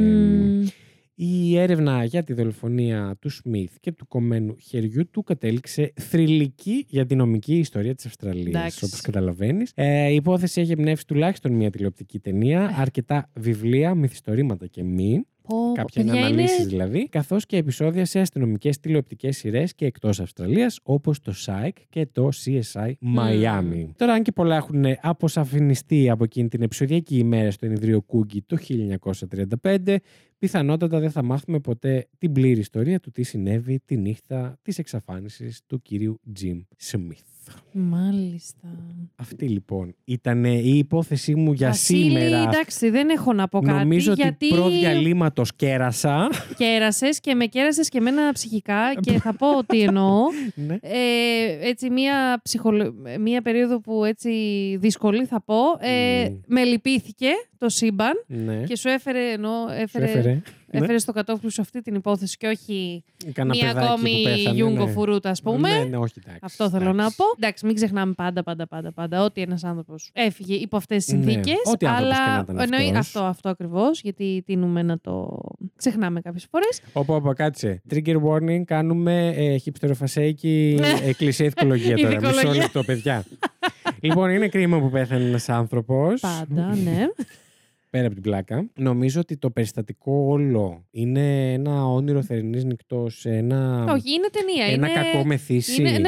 Η έρευνα για τη δολοφονία του Σμιθ και του κομμένου χεριού του κατέληξε θρυλική για την νομική ιστορία της Αυστραλίας, όπως καταλαβαίνεις. Η υπόθεση έχει εμπνεύσει τουλάχιστον μια τηλεοπτική ταινία, αρκετά βιβλία, μυθιστορήματα και μη. Κάποια αναλύσεις δηλαδή, καθώς και επεισόδια σε αστυνομικές τηλεοπτικές σειρές και εκτός Αυστραλίας, όπως το Psych και το CSI Miami. Τώρα, αν και πολλά έχουν αποσαφινιστεί από εκείνη την επεισοδιακή ημέρα στο ενιδρίο Κούγκι το 1935, πιθανότατα δεν θα μάθουμε ποτέ την πλήρη ιστορία του τι συνέβη τη νύχτα της εξαφάνισης του κυρίου Jim Smith. Μάλιστα. Αυτή λοιπόν ήταν η υπόθεσή μου για σήμερα. Εντάξει, δεν έχω να πω κάτι. Νομίζω γιατί ότι προδιαλύματος κέρασα. Κέρασες και με κέρασες και εμένα ψυχικά και θα πω τι εννοώ. Ναι. Έτσι μία περίοδο που έτσι δύσκολη θα πω. Με λυπήθηκε το σύμπαν και σου έφερε στο κατόφλου σου αυτή την υπόθεση και όχι μία ακόμη Γιούγκο Φουρούτα, ας πούμε. Ναι, όχι, εντάξει, αυτό θέλω να πω. Εντάξει, μην ξεχνάμε πάντα ότι ένας άνθρωπος έφυγε υπό αυτές τις συνθήκες. Ό,τι αλλά εννοεί αυτό ακριβώς, γιατί τείνουμε να το ξεχνάμε κάποιες φορές. Όπου κάτσε. Trigger warning, κάνουμε χιπστεροφασέικη εκκλησία ηθικολογία τώρα. Μισό λεπτό, παιδιά. Λοιπόν, είναι κρίμα που πέθανε ένας άνθρωπος. Πάντα, ναι. Πέρα από την πλάκα. Νομίζω ότι το περιστατικό όλο είναι ένα όνειρο θερινής νυχτός. Όχι, είναι ταινία. Ένα κακό μεθύσι. Ναι.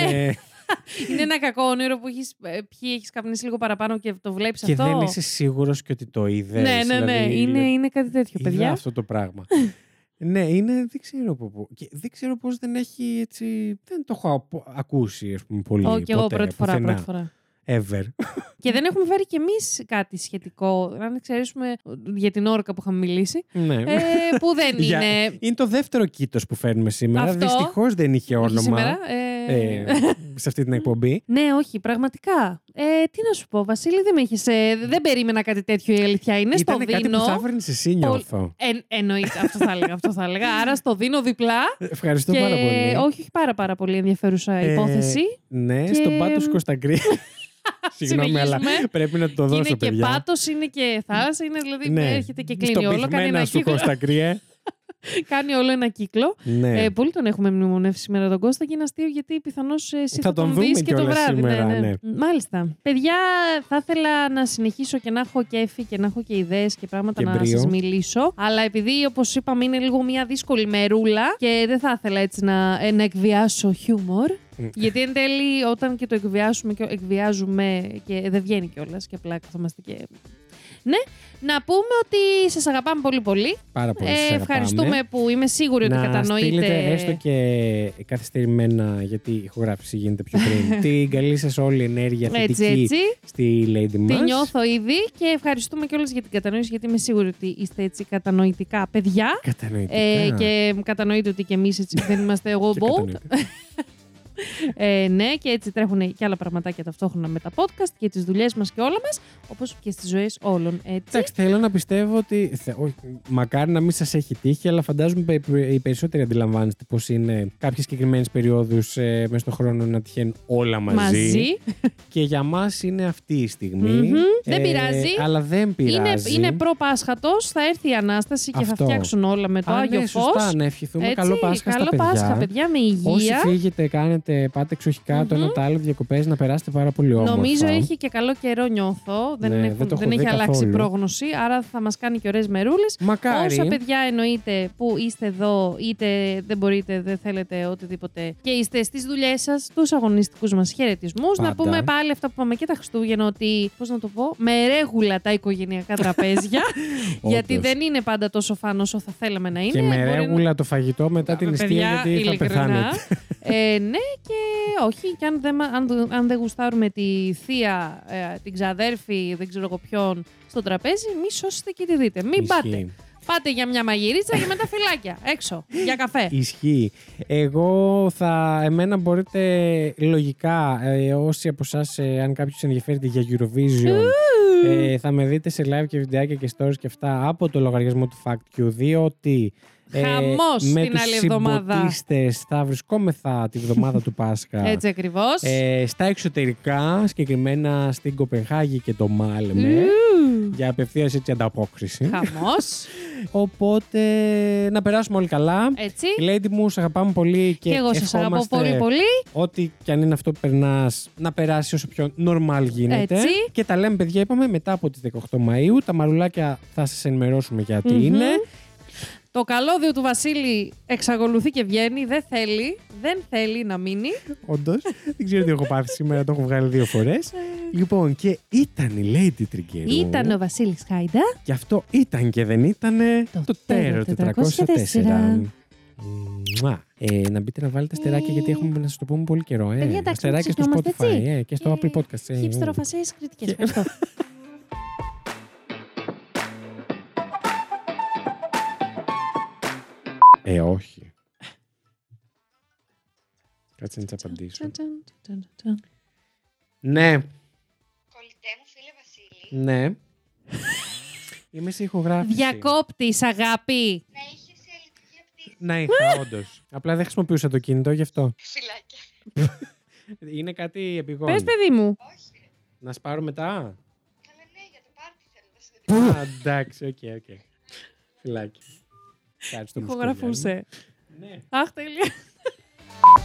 Είναι ένα κακό όνειρο που έχεις καπνίσει λίγο παραπάνω και το βλέπεις και αυτό. Και δεν είσαι σίγουρος και ότι το είδες. Ναι. Δηλαδή, είναι κάτι τέτοιο, παιδιά. Είδα αυτό το πράγμα. Ναι, δεν ξέρω πού. Δεν ξέρω πώς δεν έχει έτσι. Δεν το έχω ακούσει, ας πούμε, πολύ. Όχι, εγώ πρώτη φορά. Ever. Και δεν έχουμε φέρει κι εμείς κάτι σχετικό. Αν εξαιρέσουμε για την όρκα που είχαμε μιλήσει. Ναι. Που δεν είναι. Είναι το δεύτερο κήτος που φέρνουμε σήμερα. Αυτό. Δυστυχώς δεν είχε όνομα. Σήμερα. σε αυτή την εκπομπή. Ναι, όχι, πραγματικά. Τι να σου πω, Βασίλη, δεν περίμενα κάτι τέτοιο, η αλήθεια είναι. Ήταν στο κάτι δίνω. Που θα έφερνες εσύ, νιώθω. Εννοείται, αυτό θα έλεγα. Άρα στο δίνω διπλά. Ευχαριστώ πάρα πολύ. Όχι, πάρα πολύ ενδιαφέρουσα υπόθεση. Ναι, στον Πάτος Κωνσταντρία. Συγγνώμη, αλλά πρέπει να το δώσω, παιδιά. Είναι και πάτος, είναι και θάλασσα, είναι δηλαδή έρχεται και κλείνει όλο. Κάνει ένα κύκλο. Κάνει όλο ένα κύκλο. Ναι. Πολύ τον έχουμε μνημονεύσει σήμερα τον Κώστα και είναι αστείο γιατί πιθανώς εσύ θα τον δεις και το βράδυ. Σήμερα, ναι. Μάλιστα. Παιδιά, θα ήθελα να συνεχίσω και να έχω κέφι και να έχω και ιδέες και πράγματα και να σας μιλήσω. Αλλά επειδή, όπως είπαμε, είναι λίγο μια δύσκολη μερούλα και δεν θα ήθελα έτσι να εκβιάσω χιούμορ. Γιατί εν τέλει, όταν και το εκβιάζουμε και δεν βγαίνει κιόλας και απλά καθόμαστε και. Ναι, να πούμε ότι σας αγαπάμε πολύ πολύ. Πάρα πολύ. Ευχαριστούμε που είμαι σίγουρη ότι κατανοείτε. Να στείλετε έστω και καθυστερημένα, γιατί η ηχογράφηση γίνεται πιο πριν. Την καλή σας όλη ενέργεια θετική στη Lady μας. Τη νιώθω ήδη και ευχαριστούμε κιόλας για την κατανόηση, γιατί είμαι σίγουρη ότι είστε έτσι κατανοητικά παιδιά. Κατανοητικά. Και κατανοείτε ότι και εμείς έτσι δεν είμαστε εγώ bold. Ναι, και έτσι τρέχουν και άλλα πραγματάκια ταυτόχρονα με τα podcast και τις δουλειές μας και όλα μας, όπως και στις ζωές όλων. Εντάξει, θέλω να πιστεύω ότι. Μακάρι να μην σας έχει τύχει, αλλά φαντάζομαι οι περισσότεροι αντιλαμβάνεστε πως είναι κάποιες συγκεκριμένες περιόδους μέσα στον χρόνο να τυχαίνουν όλα μαζί. Και για μας είναι αυτή η στιγμή. Δεν πειράζει. Αλλά δεν πειράζει. Είναι προ-Πάσχατος, θα έρθει η Ανάσταση και θα φτιάξουν όλα με το Άγιο Φως. Σωστά, να ευχηθούμε καλό Πάσχα στα παιδιά. Καλό Πάσχα, παιδιά, με υγεία. Όσοι φύγετε, πάτε εξοχικά το ένα το άλλο διακοπές, να περάσετε πάρα πολύ όμορφα. Νομίζω έχει και καλό καιρό, νιώθω. Δεν έχει αλλάξει η πρόγνωση, άρα θα μας κάνει και ωραίες μερούλες. Μακάρι. Όσα παιδιά εννοείται που είστε εδώ, είτε δεν μπορείτε, δεν θέλετε, οτιδήποτε, και είστε στις δουλειές σας, τους αγωνιστικούς μας χαιρετισμούς. Να πούμε πάλι αυτά που είπαμε και τα Χριστούγεννα, ότι, πώς να το πω, με ρέγουλα τα οικογενειακά τραπέζια. Γιατί δεν είναι πάντα τόσο φαν όσο θα θέλαμε να είναι. Και με ρέγουλα το φαγητό μετά την νηστεία, γιατί θα πεθάνετε. Ναι, και όχι, και αν δεν γουστάρουμε τη θεία, την ξαδέρφη, δεν ξέρω εγώ ποιον, στο τραπέζι, μη σώσετε και τη δείτε. Μην πάτε. Πάτε για μια μαγειρίτσα και μετά φυλάκια έξω για καφέ. Ισχύει. Εμένα μπορείτε λογικά, όσοι από εσάς, αν κάποιος ενδιαφέρεται για Eurovision, θα με δείτε σε live και βιντεάκια και stories και αυτά από το λογαριασμό του Fact Q, διότι χαμός την άλλη εβδομάδα. Με τους συμποτίστες θα βρισκόμεθα τη βδομάδα του Πάσχα. Έτσι ακριβώς. Στα εξωτερικά, συγκεκριμένα στην Κοπενχάγη και το Μάλμε. Για απευθείας έτσι ανταπόκριση. Χαμός. Οπότε να περάσουμε όλοι καλά. Έτσι. Lady μου, σε αγαπάμε πολύ και εγώ σας αγαπώ πολύ πολύ. Ό,τι κι αν είναι αυτό που περνάς, να περάσει όσο πιο normal γίνεται. Έτσι. Και τα λέμε, παιδιά, είπαμε μετά από τις 18 Μαΐου. Τα μαρουλάκια θα σας ενημερώσουμε γιατί είναι. Το καλώδιο του Βασίλη εξακολουθεί και βγαίνει. Δεν θέλει να μείνει. Όντως. Δεν ξέρω τι έχω πάθει σήμερα. Το έχω βγάλει 2 φορές. Λοιπόν, και ήταν η Lady Τριγκερού. Ήταν ο Βασίλης Χάιντα. Και αυτό ήταν και δεν ήταν το Terror 404. Να μπείτε να βάλετε αστεράκια, γιατί έχουμε να σας το πούμε πολύ καιρό. Αστεράκια στο Spotify και στο Apple Podcast. Χιπστεροφασίες κριτικές. Ευχαριστώ. Όχι. Κάτσε να της απαντήσω. Ναι. Κολλητέ μου, φίλε Βασίλη. Ναι. Είμαι σε ηχογράφηση. Διακόπτης, αγάπη. Να είχες ηλεκτρική απτή. Να είχα, όντως. Απλά δεν χρησιμοποιούσα το κινητό, γι' αυτό. Φιλάκια. Είναι κάτι επιγόντω. Πες, παιδί μου. Όχι. Να σπάρω μετά. Καλά, ναι, για το πάρτι θέλω. Εντάξει, οκ. Φιλάκι. Ηχογραφούσε. Ναι. Αχ, τέλεια.